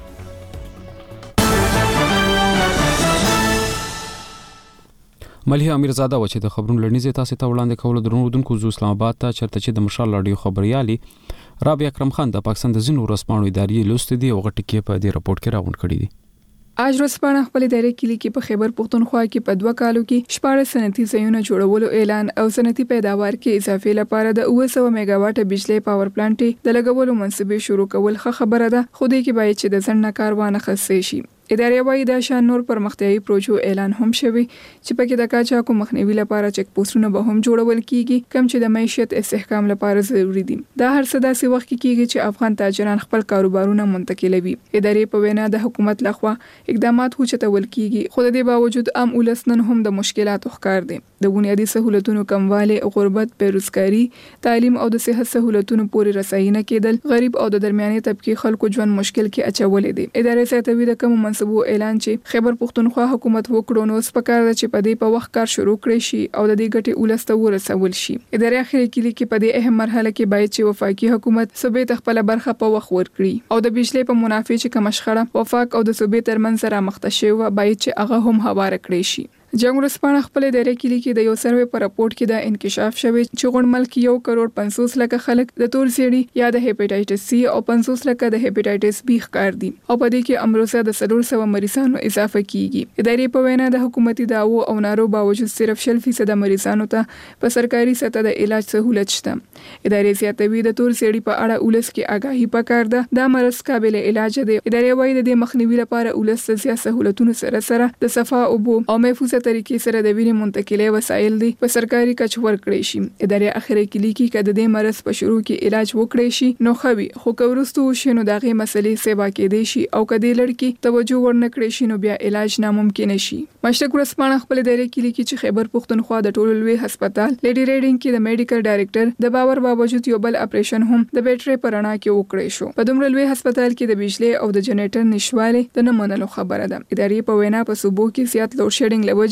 مليحه میرزاده و چې د خبرونو لړنیزه تاسو ته وړاندې کول درنو ودونکو زو اسلام آباد ته چرته چې د مشال رادیو خبريالي رابعه اکرم خان د پاکستان د زینو رسپانو ادارې لوست دي او غټکی په دې رپورت کې راغون کړی دي. اج ورځپاڼه خپل ادارې کلی کې په خیبر پختونخوا کې په 2 کالو کې 14 صنعتي ځایونه جوړولو اعلان او صنعتي پیداوار کې اضافه لپاره د 900 میگاواټ بجلی پاور پلانټ د لګولو منصوبې شروع کول خبره ده خو دې کې باید چې د ځنډ کاروان خاصه شي. ادارې وايي دا شان نور پرمختیايي پروژو اعلان هم شوی چې پکې د کاچاکو مخنیوي لپاره چک پوسټونه به هم جوړول کیږي کوم چې د معیشت استحکام لپاره ضروری دي. دا هر څه داسې وخت کې کیږي چې افغان تاجران خپل کاروبارونه منتقلوي. ادارې په وینا د حکومت لخوا اقدامات هوچتول کیږي خو د دې باوجود عام ولسنن هم د مشکلاتو ښکار دي. د بنیادي سہولتونو کموالی، غربت، بیروزګاری، تعلیم او د صحت سہولتونو پورې رسایي نه کېدل غریب او د درمیاني طبقه خلکو ژوند مشکل کې اچولې دي. ادارې ساتوي د کوم منصبو اعلان چې خیبر پختونخوا حکومت وکړو نو سپکار چې په دې په وخت کار شروع کړی شي او د دې ګټې ولسته ورسول شي. ادارې اخري کلی کې په دې اهم مرحله کې باید چې وفاقي حکومت صوبې ته خپل برخه په وخت ورکړي او د بجلی په منافع چې کوم شخړه وفاق او د صوبې ترمنځ سره مخته شوی باید چې هغه هم هواره کړی شي. جنگ ورسپانه خپل ادارې کلی کې د یو سروې پر راپورټ کې د انکشاف شوی چې غون ملک 1.50 لک خلک د تور سیړي یا د هپاتایټس سی او 50 لک د هپاتایټس بی ښکار دي او په دې کې امروزه د 300 مریضانو اضافه کیږي. ادارې په وینا د حکومتي دعوو او نارو باوجود صرف 0% مریضانو ته په سرکاري سطح د علاج سہولت شته. ادارې زیاتوي د تور سیړي په اړه ولس کې آگاهي پکار ده. دا مرض قابل علاج دی. ادارې وايي د مخنیوي لپاره ولس زیات سہولتونو سره د صفا او بو او محفوظ طریقې سره د وینې منتقلي وسایل دي په سرکاري کچ ورکړي شي. ادارې اخري کلی کې کده د مرض په شروع کې علاج وکړي شي نو خوي خو کورستو شنو دغه مسلې سبا کې دي شي او کدي لړکی توجه ورنکړي شي نو بیا علاج ناممکن شي. مشتق ورسپانه خپل ادارې کلی کې چې خیبر پختونخوا د ټولو لوی هسپتال لیډي ریډینګ کې د میډیکل ډایریکټر د باور باوجود یو بل اپریشن هم د بیټري پرانا کې وکړي شو. په دومره لوی هسپتال کې د بجلی او د جنریټر نشواله د نه منلو خبره ده. ادارې په وینا په صوبو کې زیات لوډ شیډینګ لوجه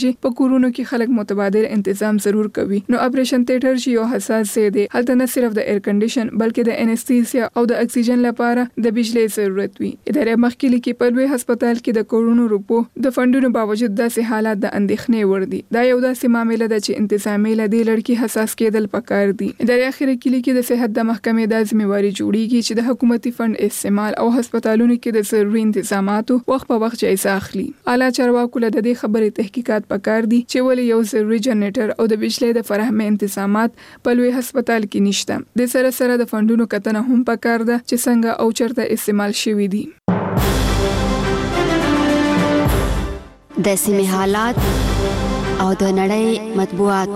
وجې په کورونو کې خلک متبادل تنظیم ضرور کوي. نو اپریشن تیټر چې یو حساس ځای دی، هلته نه صرف د ایر کنډیشن بلکې د انستیزیا او د اکسیجن لپاره د بجلی ضرورت وي. ادارې مخکې لیکي په لوی هسپتال کې د کروڑونو روپو د فندونو باوجود داسې حالات د اندېښنې وړ دي. دا یو داسې معامله ده چې انتظامی له دې لړ کې حساس کېدل پکار دي. ادارې اخر کې د صحت د محکمې د ذمہواری جوړیږي چې د حکومتي فند استعمال او هسپتالونو کې د ضروري انتظاماتو وخت په وخت جایزه اخلي. اعلی چارواکو له دې خبرې تحقیقات پکار دي چې ولې یو ضروري جنریټر او د بجلی د فراهمي انتظامات په لوی هسپتال کې نشته. د سره د فندونو کتنه هم پکار ده چې څنګه او چرته استعمال شوي دي. د سیمې حالات او د نړۍ مطبوعات.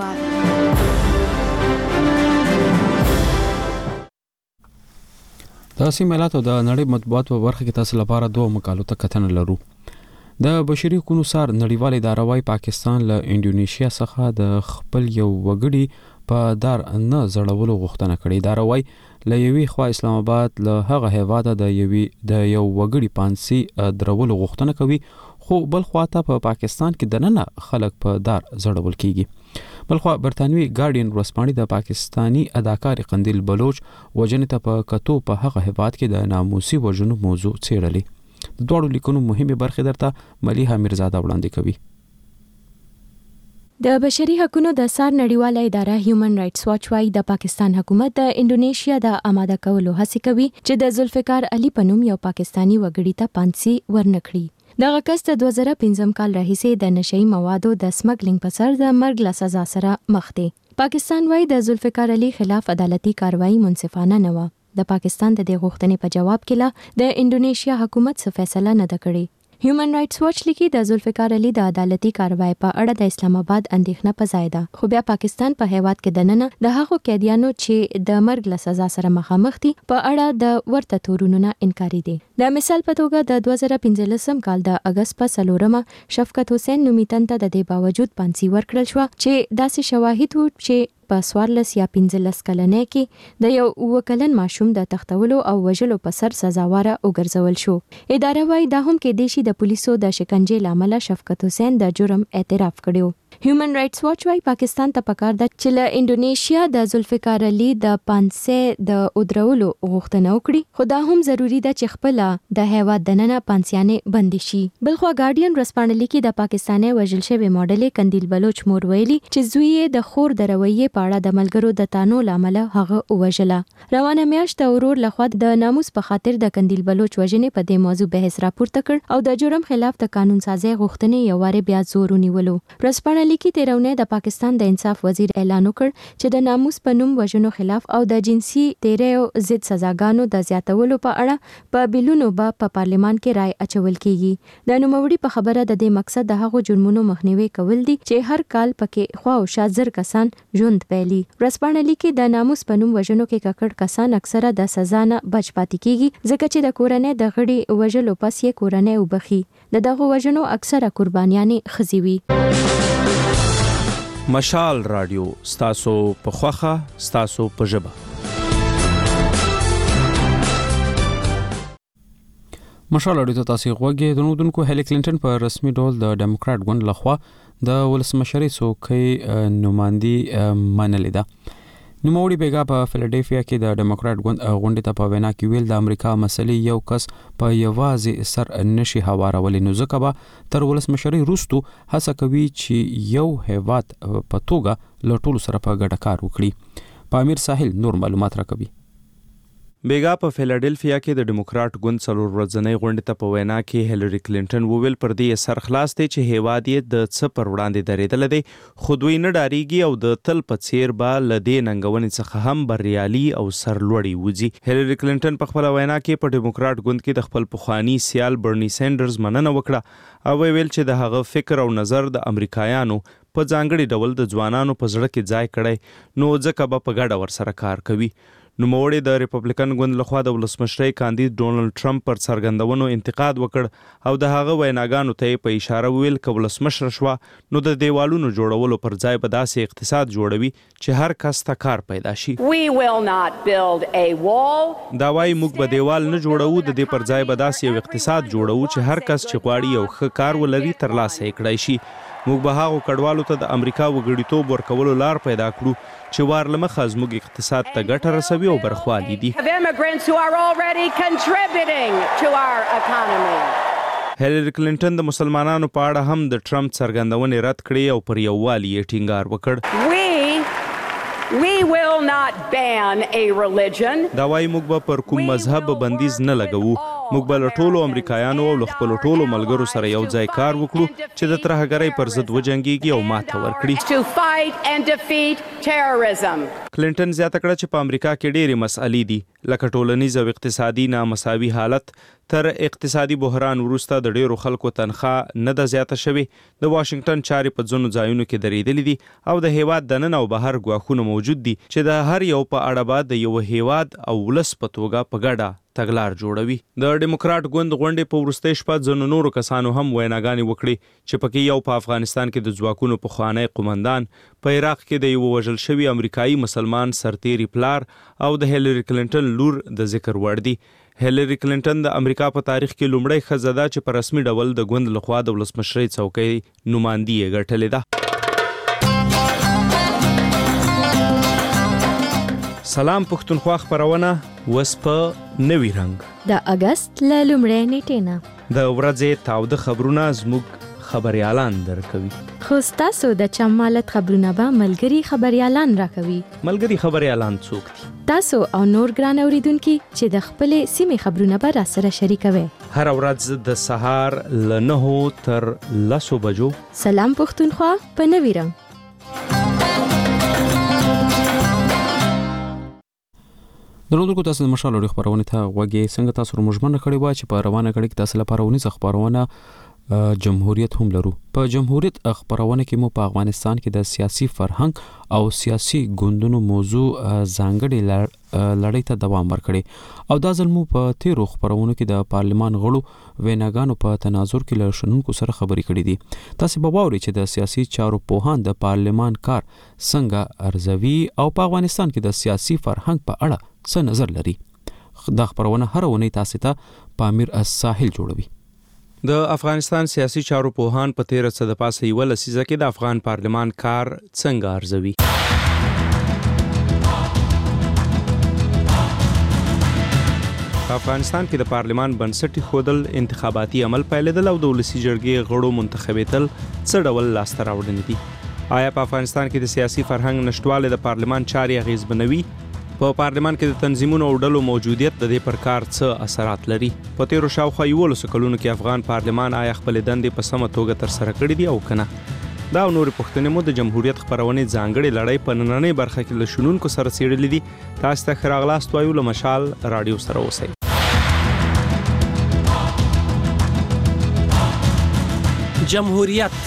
د سیمې حالات او د نړۍ مطبوعات په برخه کې تاسو لپاره دوه مقالو ته کتنه لرو. د بشري حقوقو سار نړیوال اداره وايي پاکستان له انډونیشیا څخه د خپل یو وګړي په دار نه زړولو غوښتنه کړې. اداره وايي له یوې خوا اسلام آباد له هغه هیواده د یو وګړي پانسي درولو غوښتنه کوي، خو بل خوا ته په پاکستان کې دننه خلک په دار زړول کیږي. بل خوا برتانوي ګارډین ورسپانې د پاکستانی اداکار قندیل بلوچ وجنې ته په کتو په هغه هیواد کې د ناموسي وژنو موضوع څېړلې. د دوړو لیکونو مهمه برخه درته ملیحه میرزاده وړاندې کوي. د بشري حقوقو د سار نړیواله اداره هیومن رائټس واچ وايي د پاکستان حکومت د انډونیشیا د آماده کولو هڅه کوي چې د ذوالفقار علي په نوم یو پاکستانی وګړي ته پانسي ورنکړي. دغه کس د 2015 کال راهیسې د نشئی موادو د سمګلینګ په سر د مرګ له سزا سره مخ دی. پاکستان وايي د ذوالفقار علي خلاف عدالتي کاروایی منصفانه نه و. د پاکستان د دې غوښتنې په جواب کې لا د انډونیشیا حکومت څه فیصله نه ده کړې. هیومن رائټس واچ لیکي د ذوالفقار علي د عدالتي کاروایی په اړه د اسلام آباد اندېښنه په ځای ده، خو بیا پاکستان په هیواد کې دننه د هغو قیدیانو چې د مرګ له سزا سره مخامخ دي په اړه د ورته تورونو نه انکاري دي. د مثال په توګه د 2015 کال د اگست په 4 شفقت حسین نومي تن ته د دې باوجود پانسي ورکړل شو چې داسې شواهد وو چې په 14 یا 15 کلنۍ کې د یو وکلن ماشوم د تختولو او وژلو په سر سزاواره وګرځول شو. اداره وايي دا هم کې دیشي د پولیسو د شکنجې لامل شفقت حسین د جرم اعتراف کړو. هیومن رائټس واچ وايي پاکستان ته پکار ده چې له انډونیشیا د ذوالفقار علي د پانسي د ودرولو غوښتنه وکړي، خو دا هم ضروری ده چې خپل د هیواد دننه پانسیانې بند شي. بلخو ګارډین ورسپانلی کې د پاکستاني وژل شوی ماډل قندیل بلوچ مور ویلي چې زوی د خور د رویې په اړه د ملګرو د تانو لامل هغه وژله. روانه میاشت د ورور لخوا د ناموس په خاطر د قندیل بلوچ وژنې په دې موضوع بحث راپورته کړ او د جرم خلاف د قانون سازي غوښتنې یو واره بیا زور ونیولو. ورسپانلی کې تیرونه د پاکستان د انصاف وزیر اعلان وکړ چې د ناموس په نوم وژنو خلاف او د جنسي تیریو ضد سزاګانو د زیاتولو په اړه په بیلونو په پارلمان کې رائے اچول کیږي. د نوموړي په خبره د دې مقصد د هغو جرمونو مخنیوي کول دي چې هر کال پکې خوا او شا زر کسان ژوند پیلي. ورسپانلی کې د ناموس په نوم وژنو کې ککړ کسان اکثره د سزا نه بچ پاتې کیږي ځکه چې د کورنۍ د غړي وژلو پس یې کورنۍ وبخي. د دغه وژنو اکثره قربانیانې ښځې وي. مشال رادیو ستاسو په خوخه ستاسو په ژبه. مشال رادیو ته تاسو غوږی د نودونکو هیلی کلینټن په رسمي ډول د ډیموکرات ګوند لخوا د ولسمشرۍ څوکۍ نمائندي منلې ده. نوموړي بیګا په فیلډلفیا کې د ډیموکرات غونډې ته په وینا کې ویل د امریکا مسلې یو کس په یوازې سر نشي هوارولې، نو ځکه به تر ولسمشرۍ وروسته هڅه کوي چې یو هیواد په توګه له ټولو سره په ګډه کار وکړي. په امیر ساحل نور معلومات راکوي. بیګا په فیلډلفیا کې د ډیموکرات ګوند څلور ورځنۍ غونډې ته په وینا کې هیلری کلینټن وویل پر دې سر خلاص دی چې هیواد یې د څه پر وړاندې درېدل دی، خو دوی نه ډاریږي او د تل په څیر به له دې ننګونې څخه هم بریالي او سرلوړي وځي. هیلری کلینټن په خپل وینا کې په ډیموکرات ګوند کې د خپل پخوانی سیال برني سینډرز مننه وکړه او ویل چې د هغه فکر او نظر د امریکایانو په ځانګړي ډول د ځوانانو په زړه کې ځای کړی، نو ځکه به په ګډه ورسره کار کوي. نوموړي د ریپبلیکن ګوند لخوا د ولسمشرۍ کاندید ډونالد ټرمپ پر څرګندونو انتقاد وکړ او د هغه ویناګانو ته په اشاره ویل چې ولسمشر شوه نو د دیوالونو جوړولو پر ځای به داسې اقتصاد جوړوي چې هر کس ته کار پیدا شي. دا وايي موږ به دیوال نه جوړو، د دې پر ځای به داسې یو اقتصاد جوړو چې هر کس چې غواړي یو ښه کار ولري ترلاسه یې کړی شي. موږ به هغو کډوالو ته د امریکا وګړیتوب ورکولو لار پیدا کړو چې وار له مخه زموږ اقتصاد ته ګټه رسوي او برخوالي دي. هیلری کلینټن د مسلمانانو په اړه هم د ټرمپ څرګندونې رد کړې او پر یووالي یې ټینګار وکړ. We will not ban a religion. دا وايي موږ به پر کوم مذهب بندیز نه لګوو. موږ به له ټولو امریکایانو او له خپلو ټولو ملګرو سره یو ځای کار وکړو چې د ترهګرۍ پر ضد وجنګېږي او ماته ورکړي. کلینټن زیاته کړه چې په امریکا کې ډېرې مسئلې دي لکه ټولنیز او اقتصادي نامساوي حالت. تر اقتصادي بحران وروسته د ډېرو خلکو تنخواه نه ده زیاته شوې. د واشنگټن چارې په ځینو ځایونو کې درېدلې دي او د هیواد دننه او بهر ګواښونه موجود دي چې د هر یو په اړه به د یو هیواد او ولس په توګه په ګډه تګلار جوړوي. د ډیموکراټ ګوند غونډې په وروستۍ شپه ځینو نورو کسانو هم ویناګانې وکړې چې پکې یو په افغانستان کې د ځواکونو پخوانی قومندان، په عراق کې د یو وژل شوي امریکایي مسلمان سرتیري پلار او د هیلری کلینټن لور د ذکر وړ دي. هیلری کلینټن د امریکا په تاریخ کې لومړی ښځه ده چې په رسمي ډول د ګوند لخوا د ولسمشرۍ څوکۍ نمایندګي یې ګټلې ده. سلام پښتونخوا خپرونه وس په نوي رنګ د اگست له لومړۍ نیټې نه د ورځې تاوده خبرونه زموږ خبريالان درکوي. خو تاسو د چمالت خبرونه به ملګری خبريالان راکوي. ملګری خبريالان څوک دي؟ تاسو او نور ګران اوریدونکو چې د خپل سیمې خبرونه به را سره شریکوي. هر ورځ د سهار له 9 تر 10 بجو سلام پښتونخوا په نوي رنګ. درودونکو تاسو د مشال اوري خبرونه ته وګورئ. څنګه تاسو روزمره کړي و چې په روانه کړي کې تاسو لپاره ونیس خبرونه جمهوریت هم لرو. په جمهوریت خبرونه کې مو په افغانستان کې د سیاسي فرهنګ او سیاسي ګوندونو موضوع ځانګړي لړۍ ته دوام ورکړي او دا ځل مو په تیرو خبرونو کې د پارلمان غړو ویناګانو په تناظر کې له شنونکو سره خبرې کړې دي. تاسو به واورئ چې د سیاسي چارو پوهان د پارلمان کار څنګه ارزوي او په افغانستان کې د سیاسي فرهنګ په اړه څه نظر لري. دا خبرونه هر ونی تاسو ته پامیر الساحل جوړوي. د افغانستان سیاسي چارو پوهان په 13 د پاسه یو لسیزه کې د افغان پارلمان کار څنګه ارزوي. په افغانستان کې د پارلمان بنسټ خودل انتخاباتي عمل پیلېدل او د ولسی جرګې غړو منتخبېدل څه ډول لاسته راوړنې دي؟ آیا په افغانستان کې د سیاسي فرهنګ نشټواله د پارلمان چارې اغیزمنوي؟ په پارلمان کې د تنظیمونو او ډلو موجودیت د دې پر کار څه اثرات لري؟ په تیرو شاوخوا 11 کلونو کې افغان پارلمان آیا خپل دندې په سمه توګه تر سره کړې دي او کنه؟ دا نور پوښتنې مو د جمهوریت خبرونه ځانګړي لړۍ په نننۍ برخه کې له شنونکو سره څېړلې دي. تاسو ته خراغلاست وایو له مشال رادیو سره اوسئ. جمهوریت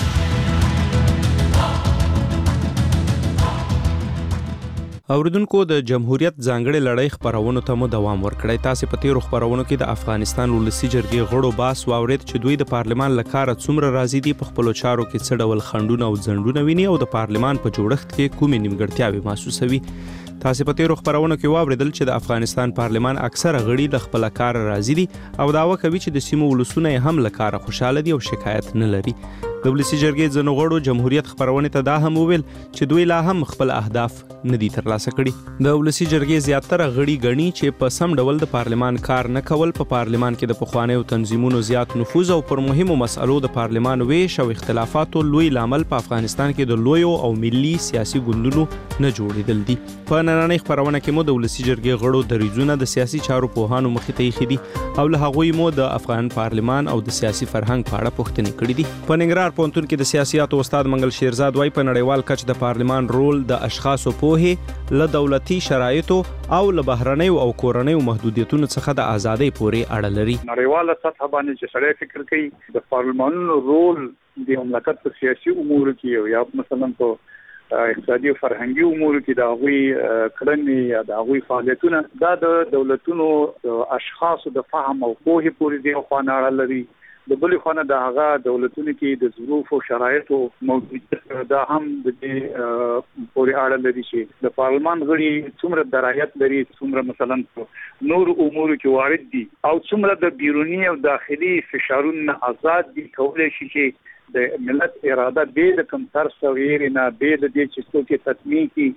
اوریدونکو د جمهوریت ځانګړي لړۍ خبرونو ته مو دوام ورکړی. تاسو په تیرو خبرونو کې د افغانستان ولسی جرګې غړو باس واورید چې دوی د پارلمان لکاره څومره راضي دي، په خپل چارو کې څه ډول خندونه او ځندونه ویني او د پارلمان په جوړښت کې کومې نیمګړتیاوې محسوسوي. تاسو په تیرو خبرونو کې واوریدل چې د افغانستان پارلمان اکثره غړي د خپل کار راضي دي او داوا کوي چې د سیمو ولسونه هم لکاره خوشاله دي او شکایت نه لري. د ولسی جرګې ځنو غړو جمهوریت خبرونه ته دا هم وویل چې دوی لا هم خپل اهداف نه دي ترلاسه کړي. د ولسی جرګې زیاتره غړي غني چې په سم ډول د پارلمان کار نه کول په پارلمان کې د پخوانیو تنظیمونو زیات نفوذ او پر مهمو مسألو د پارلمان ویش او اختلافاتو لوی لامل په افغانستان کې د لویو او ملي سیاسي ګوندونو نه جوړېدل دي. په نننۍ خبرونه کې مو د ولسی جرګې غړو دریځونه د سیاسي چارو پوهانو مخې ته ایښي دي او له هغوی مو د افغان پارلمان او د سیاسي فرهنګ په اړه پوښتنې کړې دي. په ننګرهار پوهنتون کې د سیاسياتو استاد منګل شیرزاد وايي په نړیوال کچ د پارلمان رول د اشخاصو پوهې له دولتي شرایطو او له بهرنیو او کورنیو محدودیتونو څخه د ازادۍ پورې اړه لري. نړیواله سطح باندې چې سړی فکر کوي د پارلمانونو رول د مملکت په سیاسي امور کې یا مثلا په اقتصادي او فرهنګي امور کې د هغوی کړنې یا د هغوی فعالیتونه دا د دولتونو اشخاصو د فهم او پوهې پورې دی خو نه اړه لري. د بلې خانه د هغه دولتونو کې د ظروف او شرایطو موجودیت دا هم د پورې اړه لري چې د پارلمان غړي څومره درایت لري، څومره مثلا نور امور کې وارد دي او څومره د بیرونی او داخلي فشارونو آزاد دي کولای شي چې د ملت اراده به د کوم تر سویر نه به د دې چې څوک تطمیع کی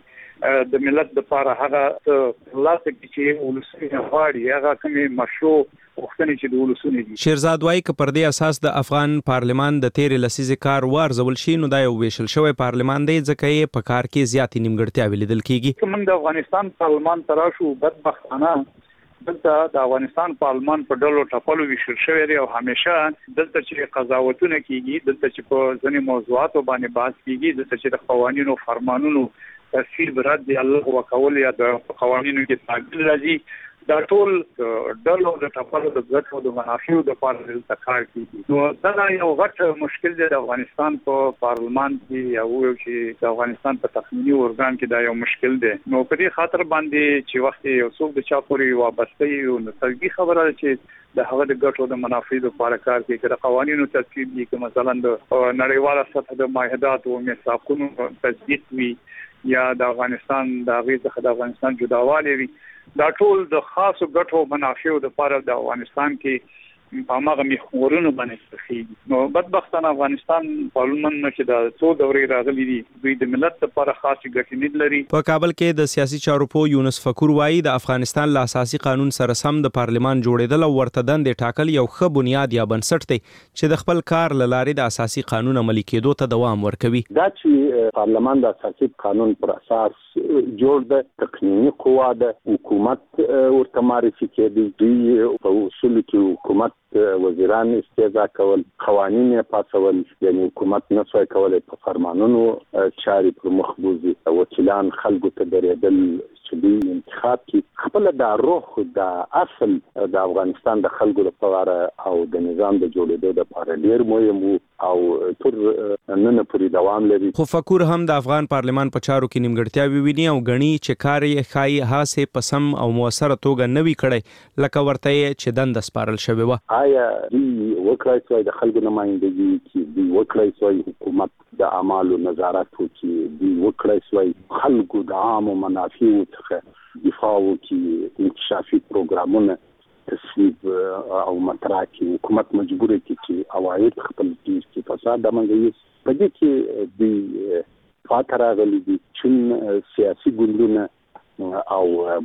د ملت د لپاره هغه خلاصه چې ولسي غواړي هغه کومي مشروع وختنی چې د ولسونی دي. شیرزاد وایي ک پر دې اساس د افغان پارلمان د تیر لسیزه کار وارزول شي نو دا یو ویشل شوی پارلمان دی ځکه یې په کار کې زیاتې نیمګړتیاوې لیدل کیږي. کوم د افغانستان پارلمان تراشو بدبختانه دلته د افغانستان پارلمان په ډلو ټاپلو ویشل شوی دی او همیشه دلته چې قضاوتونه کیږي دلته چې په ځینې موضوعاتو باندې بحث کیږي دلته چې د قوانینو فرمانونو تفصیل برات دی الله وکول یا د قوانینو کې تعدیل راځي دا ټول ډلو د ټاپلو د ګټو د منافعو د پاره د تکار کیږي. نو دا یو غټ مشکل دی د افغانستان په پارلمان کې یو چې د افغانستان په تخمینی ارګان کې دا یو مشکل دی. نو په دې خاطر باندې چې وخت یو څوک د چا پورې وابسته یو نو تلګي خبره چې د هغه د ګټو د منافعو د پاره کار کوي چې د قوانینو تصویب دي چې مثلا د نړیواله سطح د معاهدات او میثاقونو تصدیق وي یا د افغانستان د غیر څخه د افغانستان جداوالی وي دا ټول د خاصو ګټو منافعو د لپاره د افغانستان کې په هغه محورونو باندې تخیږي. نو بدبختانه افغانستان پارلمان چې د څو دورې راغلي دي دوی د ملت لپاره خاصه ګټې نه لري. په کابل کې د سیاسي چارو په یونس فکر وایي د افغانستان له اساسي قانون سره سم د پارلمان جوړېدل او ورته دندې ټاکل یو ښه بنیاد یا بنسټ دی چې د خپل کار له لارې د اساسي قانون عملي کېدو ته دوام ورکوي. دا چې پارلمان د اساسي قانون پر اساس جوړ د تقنینی قوا د حکومت ورته معرفي کېدی دوی په اصول کې حکومت وزیران استیزا کول قوانین پاسول یعنی حکومت نسوي کولای په فرمانونو چاري پر مخبوزي وکیلان خلکو ته درېدل چې دوی انتخاب کی خپل د روح د اصل د افغانستان د خلکو لپاره او د نظام د جوړېدو لپاره ډیر مهم او تر نن پورې دوام لري. خو فکر هم د افغان پارلمان په چارو کې نیمګړتیاوې ویني او غني چې کار یې خای هاسه پسم او موثره توګه نوي کړي لکه ورته چې دند سپارل شوی و. آیا دوی وکړای شوی د خلکو نمائندګي چې دوی وکړای شوی حکومت د اعمالو نظارت وکړي دوی وکړای شوی خلکو د عامو منافعو څخه دفاع وکړي انکشافي پروګرامونه تصویب او مطرح کې حکومت مجبور کی چې عواید خپل کې فساد دمنګي په دې کې دوی فاتره غلي دي چې سیاسي ګوندونه او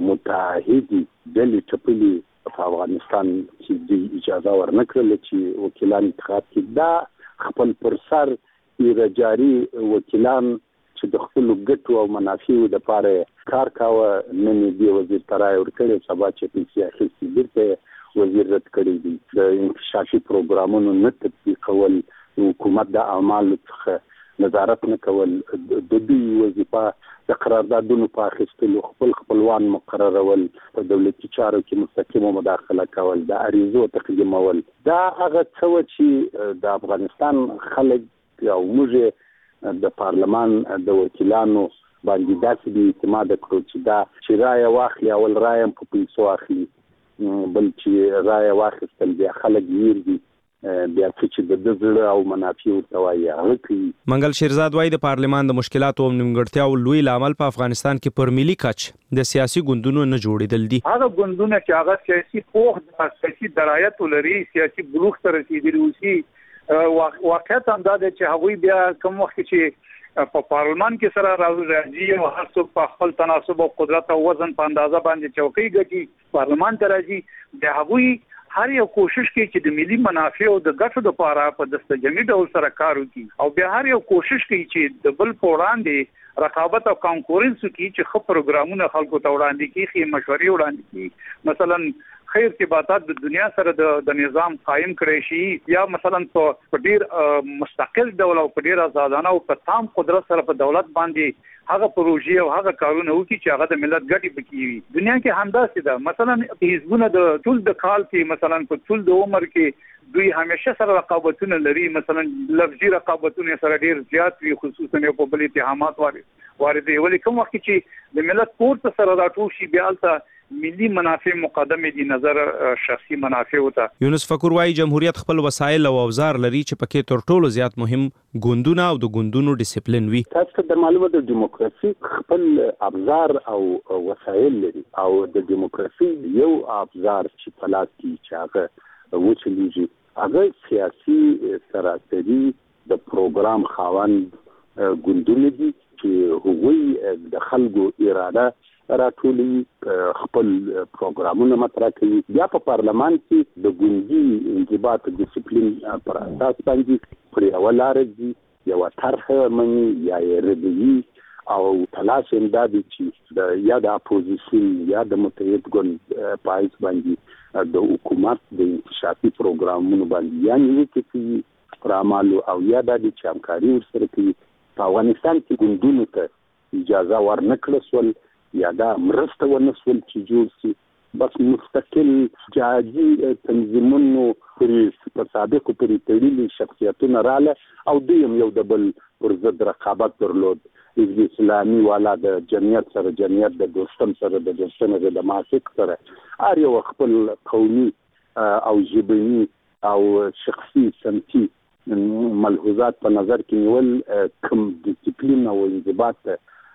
متحدي دلی ټپلي په افغانستان کې د اجازه ورنکړل چې وکیلان انتخاب کړي دا خپل پرسر ایرجاري وکیلان چې د خپل ګټو او منافعو د لپاره کار کاوه نن دی وزیر ترای ورکړي سبا چې په سیاسي ګټه وزیر رد کړی دی د انکشافي پروګرامونو نه تطبیقول حکومت د اعمالو څخه نظارت نه کول د دې وظیفه د قراردادونو په اخیستلو خپلوان مقررول په دولتي چارو کې مستقیمه مداخله کول د اړیزو تقدیمول دا هغه څه چې د افغانستان خلک او موږ د پارلمان د وکیلانو باندې داسې د اعتماد کړو چې دا چې رائے واخلي اول رائے په پیسو اخلي بل چې رائے واخیستل بیا خلک یې بیا چې د دزړه او منافع توایي هغه کوي. منګل شیرزاد وایي د پارلمان د مشکلاتو او نیمګړتیاو لوی لامل په افغانستان کې پر ملي کچ د سیاسي ګوندونو نه جوړېدل دي. هغه ګوندونه چې هغه سیاسي پوښ د سیاسي درایت لري سیاسي بلوغ ته رسیدلی وسی واقعیت هم دا دی چې هغوی بیا کوم وخت چې په پارلمان کې سره راځي او هر څوک په خپل تناسب او قدرت او وزن په اندازه باندې چوکۍ ګټي پارلمان ته راځي د هغوی هر یو کوشش کوي چې د ملي منافع او د ګټو لپاره په دستجمي ډول سره کار وکړي او بیا هر یو کوشش کوي چې د بل په وړاندې رقابت او کانکورنس کوي چې خپل پروګرامونه خلکو ته وړاندې کوي خې مشورې وړاندې کوي مثلا خیر ارتباطات د دنیا سره د نظام قائم کړي شي یا مثلا په ډیر مستقل ډول او په ډیر آزادانه او په تام قدرت سره په دولت باندې هغه پروژې او هغه کارونه وکړي چې هغه د ملت ګټې پکې وي. دنیا کې همداسې ده مثلا حزبونه د ټول د کال کې مثلا په ټول د عمر کې دوی همیشه سره رقابتونه لري مثلا لفظي رقابتونه سره ډیر زیات وي خصوصا په بل اتهامات وارد ولی کوم وخت چې د ملت پورته سره راټول شي بیا البته ملي منافع مقدمه دي نظر شخصي منافع وته. یونس فکر وايي جمهوریت خپل وسایل او اوزار لري چې پکې تر ټولو زیات مهم ګوندونه او د ګوندونو ډیسپلین وي. تاسو د معلوماتو د دیموکراسي خپل ابزار او وسایل لري او د دیموکراسي یو ابزار چې په لاس کې چې هغه وچلېږي هغه سیاسي سراسري د پروګرام خاوند ګوندونه دي چې هغوی د خلکو اراده راټولوي، خپل پروګرامونه مطرح کوي. بیا په پارلمان کې د ګوندي انضباط ډیسپلین پر اساس باندې پر یوه لاره ځي، یوه طرحه مني یا یې ردوي، او تلاش دا دی چې یا د اپوزیشن یا د متحد ګوند په حیث باندې د حکومت د انکشافي پروګرامونو باندې یا نیوکې کوي پر اعمالو، او یا دا دی چې همکاري ورسره کوي. په افغانستان کې ګوندونو ته اجازه ورنکړل سول یا دا مرسته ونه سول چې جوړ شي، بس مستقل جاجي تنظیمونو په سابقو پورې تړلي شخصیتونه رااله، او دوی هم یو د بل پر ضد رقابت درلود. حزب اسلامي والا د جمعیت سره، جمعیت د دوستم سره، د دوستم سره د ماسک سره، هر یو خپل قومي او ژبني او شخصي سمتي ملحوظات په نظر کې نیول کوم ډیسپلین او انضباط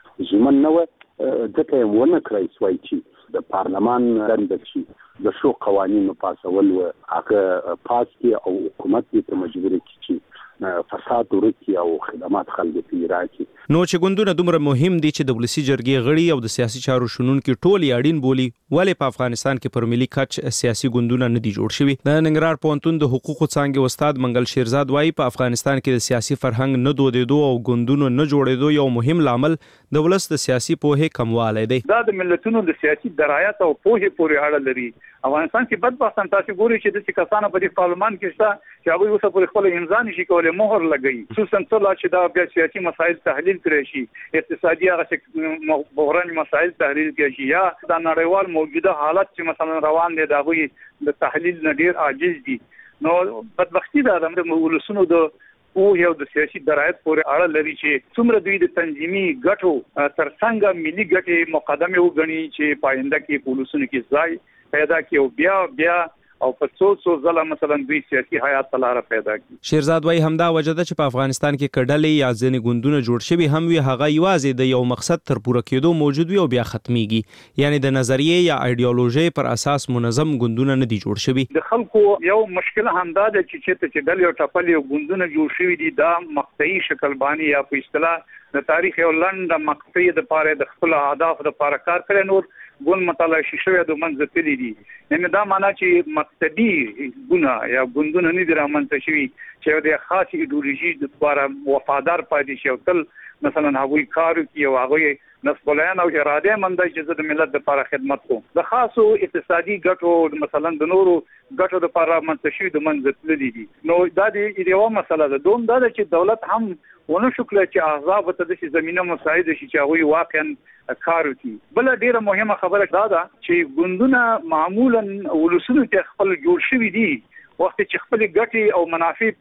ژمن نه و، ځکه یې ونه کړی سوای چې د پارلمان دنده چې د شو قوانینو پاسول و هغه پاس کړي او حکومت یې ته مجبور کړي چې فساد ورکړي او خدمات خلکو ته راکړي. نو چې ګوندونه دومره مهم دي چې د ولسی جرګې غړي او د سیاسي چارو شنونکي ټول یې اړین بولي، ولې په افغانستان کې پر ملي کچ سیاسي ګوندونه نه دي جوړ شوي؟ د ننګرهار پوهنتون د حقوقو څانګې استاد منګل شیرزاد وایي په افغانستان کې د سیاسي فرهنګ نه دودېدو او ګوندونو نه جوړېدو یو مهم لامل د ولس د سیاسي پوهې کموالی دی. دا د ملتونو د سیاسي درایت او پوهې پورې اړه لري. افغانستان کې بدبختانه تاسو ګورئ چې د کسانو په دې پارلمان کې شته چې هغوی اوس پر خپل امضا نشي کولای مهر لګوي، خصوصا څه چې دا بیا سیاسي مسایل تحلیل کړي شي، اقتصادي هغه بحراني مسایل تحلیل کړي شي، یا د نړیوال موجوده حالت چې مثلا روان دي دا هغوی د تحلیل نه ډیر عاجز دي. نو بدبختی دا د ولسونو د پوهې او د سیاسي درایت پورې اړه لري چې څومره دوی د تنظیمي ګټو ترڅنګ ملي ګټې مقدمه وګڼي چې پاینده کې په ولسونو کې ځای پیدا کړي او بیا او په څو ځله مثلا دوی سیاسي حیات تلاره پیدا کړي. شیرزاد وایي همدا وجه ده چې په افغانستان کې کډلې یا ځینې ګوندونه جوړ شوي هم وي، هغه یوازې د یو مقصد تر پوره کېدو موجود وي او بیا ختمیږي، یعنی د نظریې یا ایډیالوژي پر اساس منظم ګوندونه نه دي جوړ شوي. د خلکو یو مشکل همدا ده چې ډلې او ټپلې او ګوندونه جوړ شوي دي، دا مقطعي شکل باندې یا په اصطلاح د تاریخ یو لنډ مقطعي د پاره د خپل اهداف د پاره کار کوي، نور ګوند متلاشي شوی د منځ تللی دي. یعنی دا معنی چې مقصدي ګونه یا ګوندونه نه دي رامنځته شوي چې د خاص ایډیولوژي د لپاره وفادار پاتې شي او تل مثلا هغوی کار کوي او هغوی نسب العین او اراده مند چې د ملت لپاره خدمت کوي. د خاصو اقتصادي ګټو مثلا د نورو ګټو لپاره رامنځته شوي د منځ تللی دي. نو دا د یو مسله ده. دوم دا چې دولت هم ونه شکل چې احزاب ته د زمينه مساعد شي چې هغوی واقعا کار وکړي. بل ډیره مهمه خبره دا ده چې ګوندونه معمولا ولسونو ته خپل جوړ شوي دي، وخت چې خپل ګټې او منافع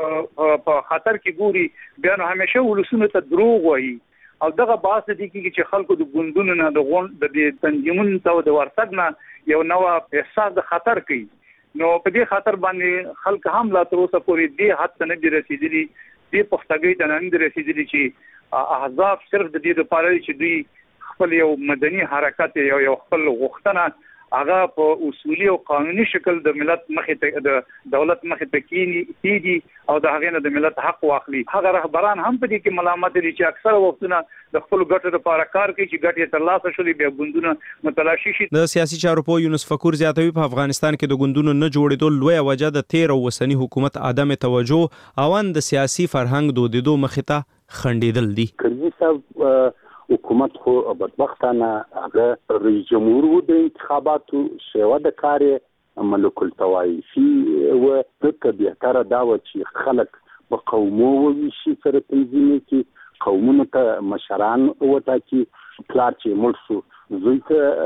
په خطر کې ګوري بیا نو همیشه ولسونو ته دروغ وایي او دغه باعث دي چې خلکو د ګوندونو نه د تنظیمونو ته د ورتګ نه یو نوع احساس د خطر کوي. نو په دې خاطر باندې خلک هم لا تر اوسه پورې دې حد ته نه دي رسیدلي، دې پختګۍ ته نه دي رسیدلي چې احزاب صرف د دې لپاره چې دوی خپل یو مدني حرکت یو خپل غوښتنه هغه په اصولي او قانوني شکل د ملت مخې ته د دولت مخې ته کیږي او د هغه نه د ملت حق واخلي. هغه رهبران هم په دې کې ملامت دي چې اکثره وختونه د خپل ګټو لپاره کار کوي چې ګټې ترلاسه شولې بیا ګوندونه متلاشي شي. د سیاسي چارو په یونس فکر زیاتوي په افغانستان کې د ګوندونو نه جوړېدو لویه وجه د تیر او وسنی حکومت عدم توجه او د سیاسي فرهنګ دودېدو مخې ته خندېدل دي. کرزي صاحب حکومت خو بدبختانه هغه رئیس جمهور و د انتخاباتو شیوه د کار ملک الطوایفي و دغه بهتره دا و چې خلک په قومو وویشي سره تنظیم کې قومونو ته مشران وټاکي. پلار چې مړ شو زوی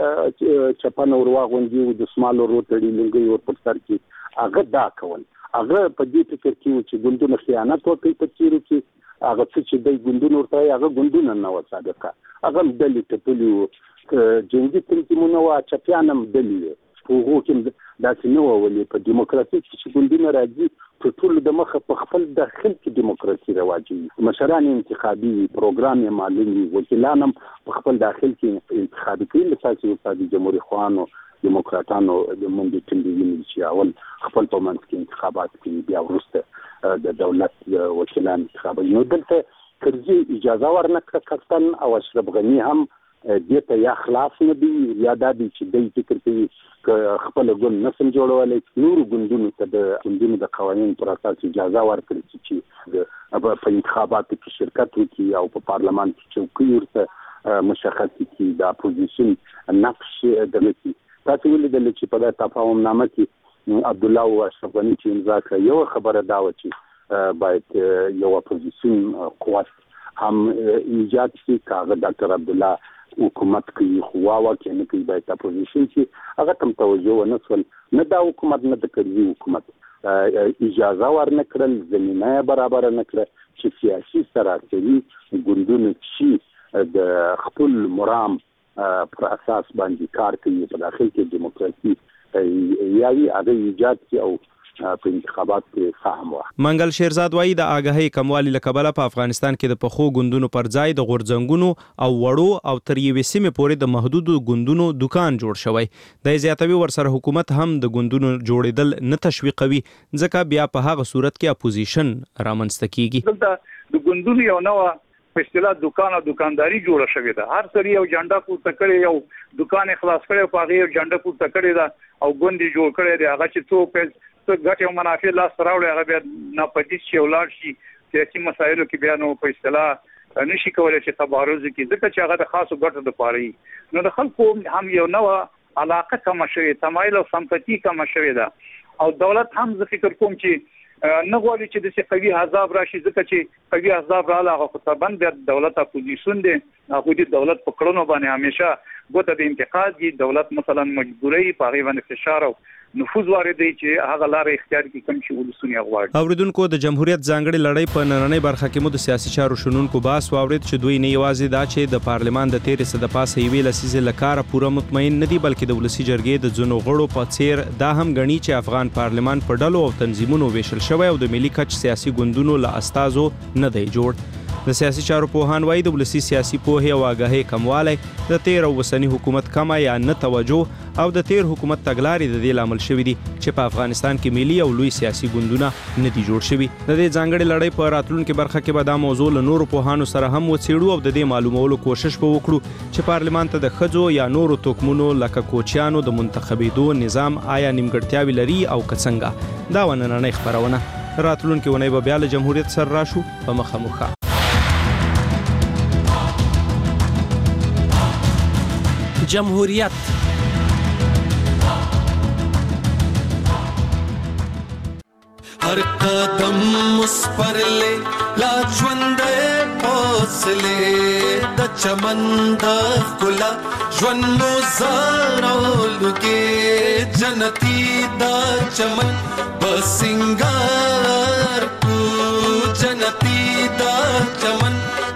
ته چپنه ورواغوندي او د سمالو روټړي لنګي ور پر سر کې هغه دا کول. هغه په دې فکر کې چې ګوندونه خیانت وکړي په تیرو کې هغه چې د ګوندونو ورته هغه ګوندونه نه وساده هغه دلی ته پولیو جنگي تنظیمونه وا چپیانم دلی هغه کې دا څنګه ولې په دیموکراسي کې ګوندونه راځي په ټول د مخه په خپل داخل کې دیموکراسي رواجي مشران انتخابي پروګرام معلومي وکیلانم په خپل داخل کې انتخابي کوي لکه چې استاد جمهوریت خوانو دیموکراتانو د منډي ټینګي چې اول خپل په منځ کې انتخابات کوي بیا ورسته د دولت وکیلان انتخابوي. نو دلته کرزي اجازه ورنکړه کپتان او اشرف غني هم دې ته یا خلاف نه دي یا د دې چې د فکر کوي ک خپل ګوند نسم جوړولای نور ګوندونو ته د ګوندونو د قوانين پر اساس اجازه ورکړي چې په انتخاباتو کې شرکت وکړي او په پارلمان کې چوکۍ ورته مشخص کړي د اپوزیشن نقش دلته. تاسو ولیدل چې په تفاهم نامه کې عبد الله او اشرف غني چې امضا کړ یو خبره دا و چې باید یو اپوزیشن قوت هم ایجاد شي. کاغه ډاکټر عبد الله حکومت کوي خو واکه نه کوي باید اپوزیشن چې هغه تم توجه ونسول نه دا حکومت نه د کرزي حکومت اجازه ورنکړل زمينه برابر نکړه چې سیاسي سراسري ګوندونه چې د خپل مرام پر اساس باندې کار کوي په داخل کې دیموکراسي یاوي هغه ایجاد کی او په انتخابات کې فهم وا. منګل شیرزاد وایي د آګاهي کموالی لکبله په افغانستان کې د پخو ګوندونو پر ځای د غورځنګونو او وړو او تر یوې سیمې پورې د محدودو ګوندونو دکان جوړ شوی. د زیاتوي ورسره حکومت هم د ګوندونو جوړیدل نه تشویقوي ځکه بیا په هغه صورت کې اپوزیشن رامنځته کیږي. دلته د ګوندونو یو نوع په اصطلاح دکان او دکانداري جوړه شوې ده. هر سړی یو جنډه پورته کړي یو دکان خلاص کړي په هغه یو جنډه پورته کړي دا او ګوندي جوړ کړي دی هغه چې څو ګټه او منافع لاس راوړي هغه بیا ناپدید شي ولر شي سیاسي مسایلو کې بیا نو په اصطلاح نشي کولای چې تبارز کې ځکه چې هغه د خاصو ګټو د پاره نو د خلکو هم یو نوع علاقه کم شوی تمایل او سمپاتی کم شوی ده او دولت هم زه فکر کوم چې نه غواړي چې د څه قوي حزب راشي ځکه چې قوي حزب رااله هغه خطربند بیا دولت اپوزیشن دي هغه د دولت په کړنو باندې همیشه ګوته د انتقاد دي دولت مثلا مجبوري په غیبه فشار او نفوذ واردی چې هغه لارې اختیار کی کوم چې ولسونه غواړي. اوریدونکو د جمهوریت ځانګړي لړۍ په نننۍ برخه کې مو د سیاسي چارو شنونکو باس واورید چې دوی نه یوازې دا چې د پارلمان د 13 سده پاسه یوې لسیزې لکاره پوره مطمئن نه دي بلکې د ولسی جرګې د ځنو غړو په څیر دا هم غني چې افغان پارلمان په ډلو او تنظیمونو ویشل شوی او د ملي کچ سیاسي ګوندونو له استازو نه دی جوړ. د سیاسي چارو پوهان وایي د ولسی سیاسي پوهه او آګاهي کموالی د تیر او وسنی حکومت کما یا نه توجه او د تیر حکومت تګلارې د دې لامل شوې دي چې په افغانستان کې ملي او لوی سیاسي ګوندونه نه دي جوړ شوي. د دې ځانګړي لړۍ په راتلونکو برخه کې به دا موضوع له نورو پوهانو سره هم وڅېړو او د دې معلومولو کوشش به وکړو چې پارلمان ته د خځو یا نورو توکمونو لکه کوچیانو د منتخبېدو نظام آیا نیمګړتیاوې لري او کڅنګه. دا ونننۍ خبرونه راتلونکو ونې به بیا له جمهوریت سره راشو په مخه. جمهوریت हर कदम उस पर ले ला ژوندې حوصله د چمن د ښکلا ژوند مو زارولږي جنتي د چمن بسنګار کو جنتي د چمن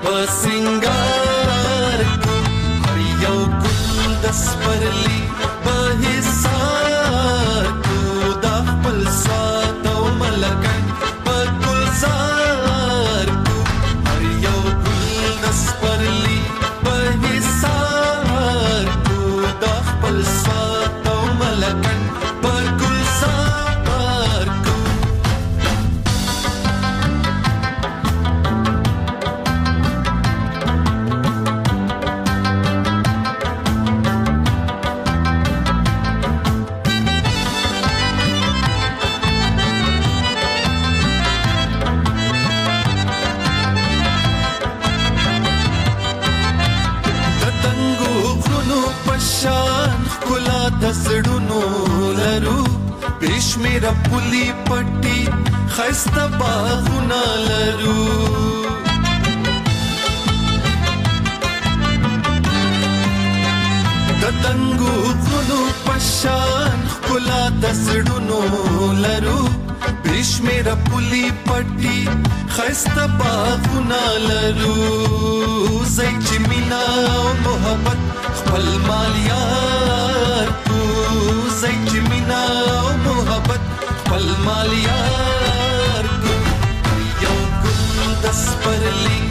بسنګار کو هر یو ګل د سپرلی په حساب کو د خپل سات لکن پر گلزار کو هر یو گل دس پرلی پر حسار کو دا خپل سات او ملکن پر گلزار کو دسړونو لرو پېشمیر پولی پټي خسته باغونه لرو دتنګو غونو پشان خلا دسړونو لرو پېشمیر پولی پټي خسته باغونه لرو زې چې مینا او محبت خپل مالیار کو زې چې مینا او محبت خپل مالیار کو یو ګل د سپرلی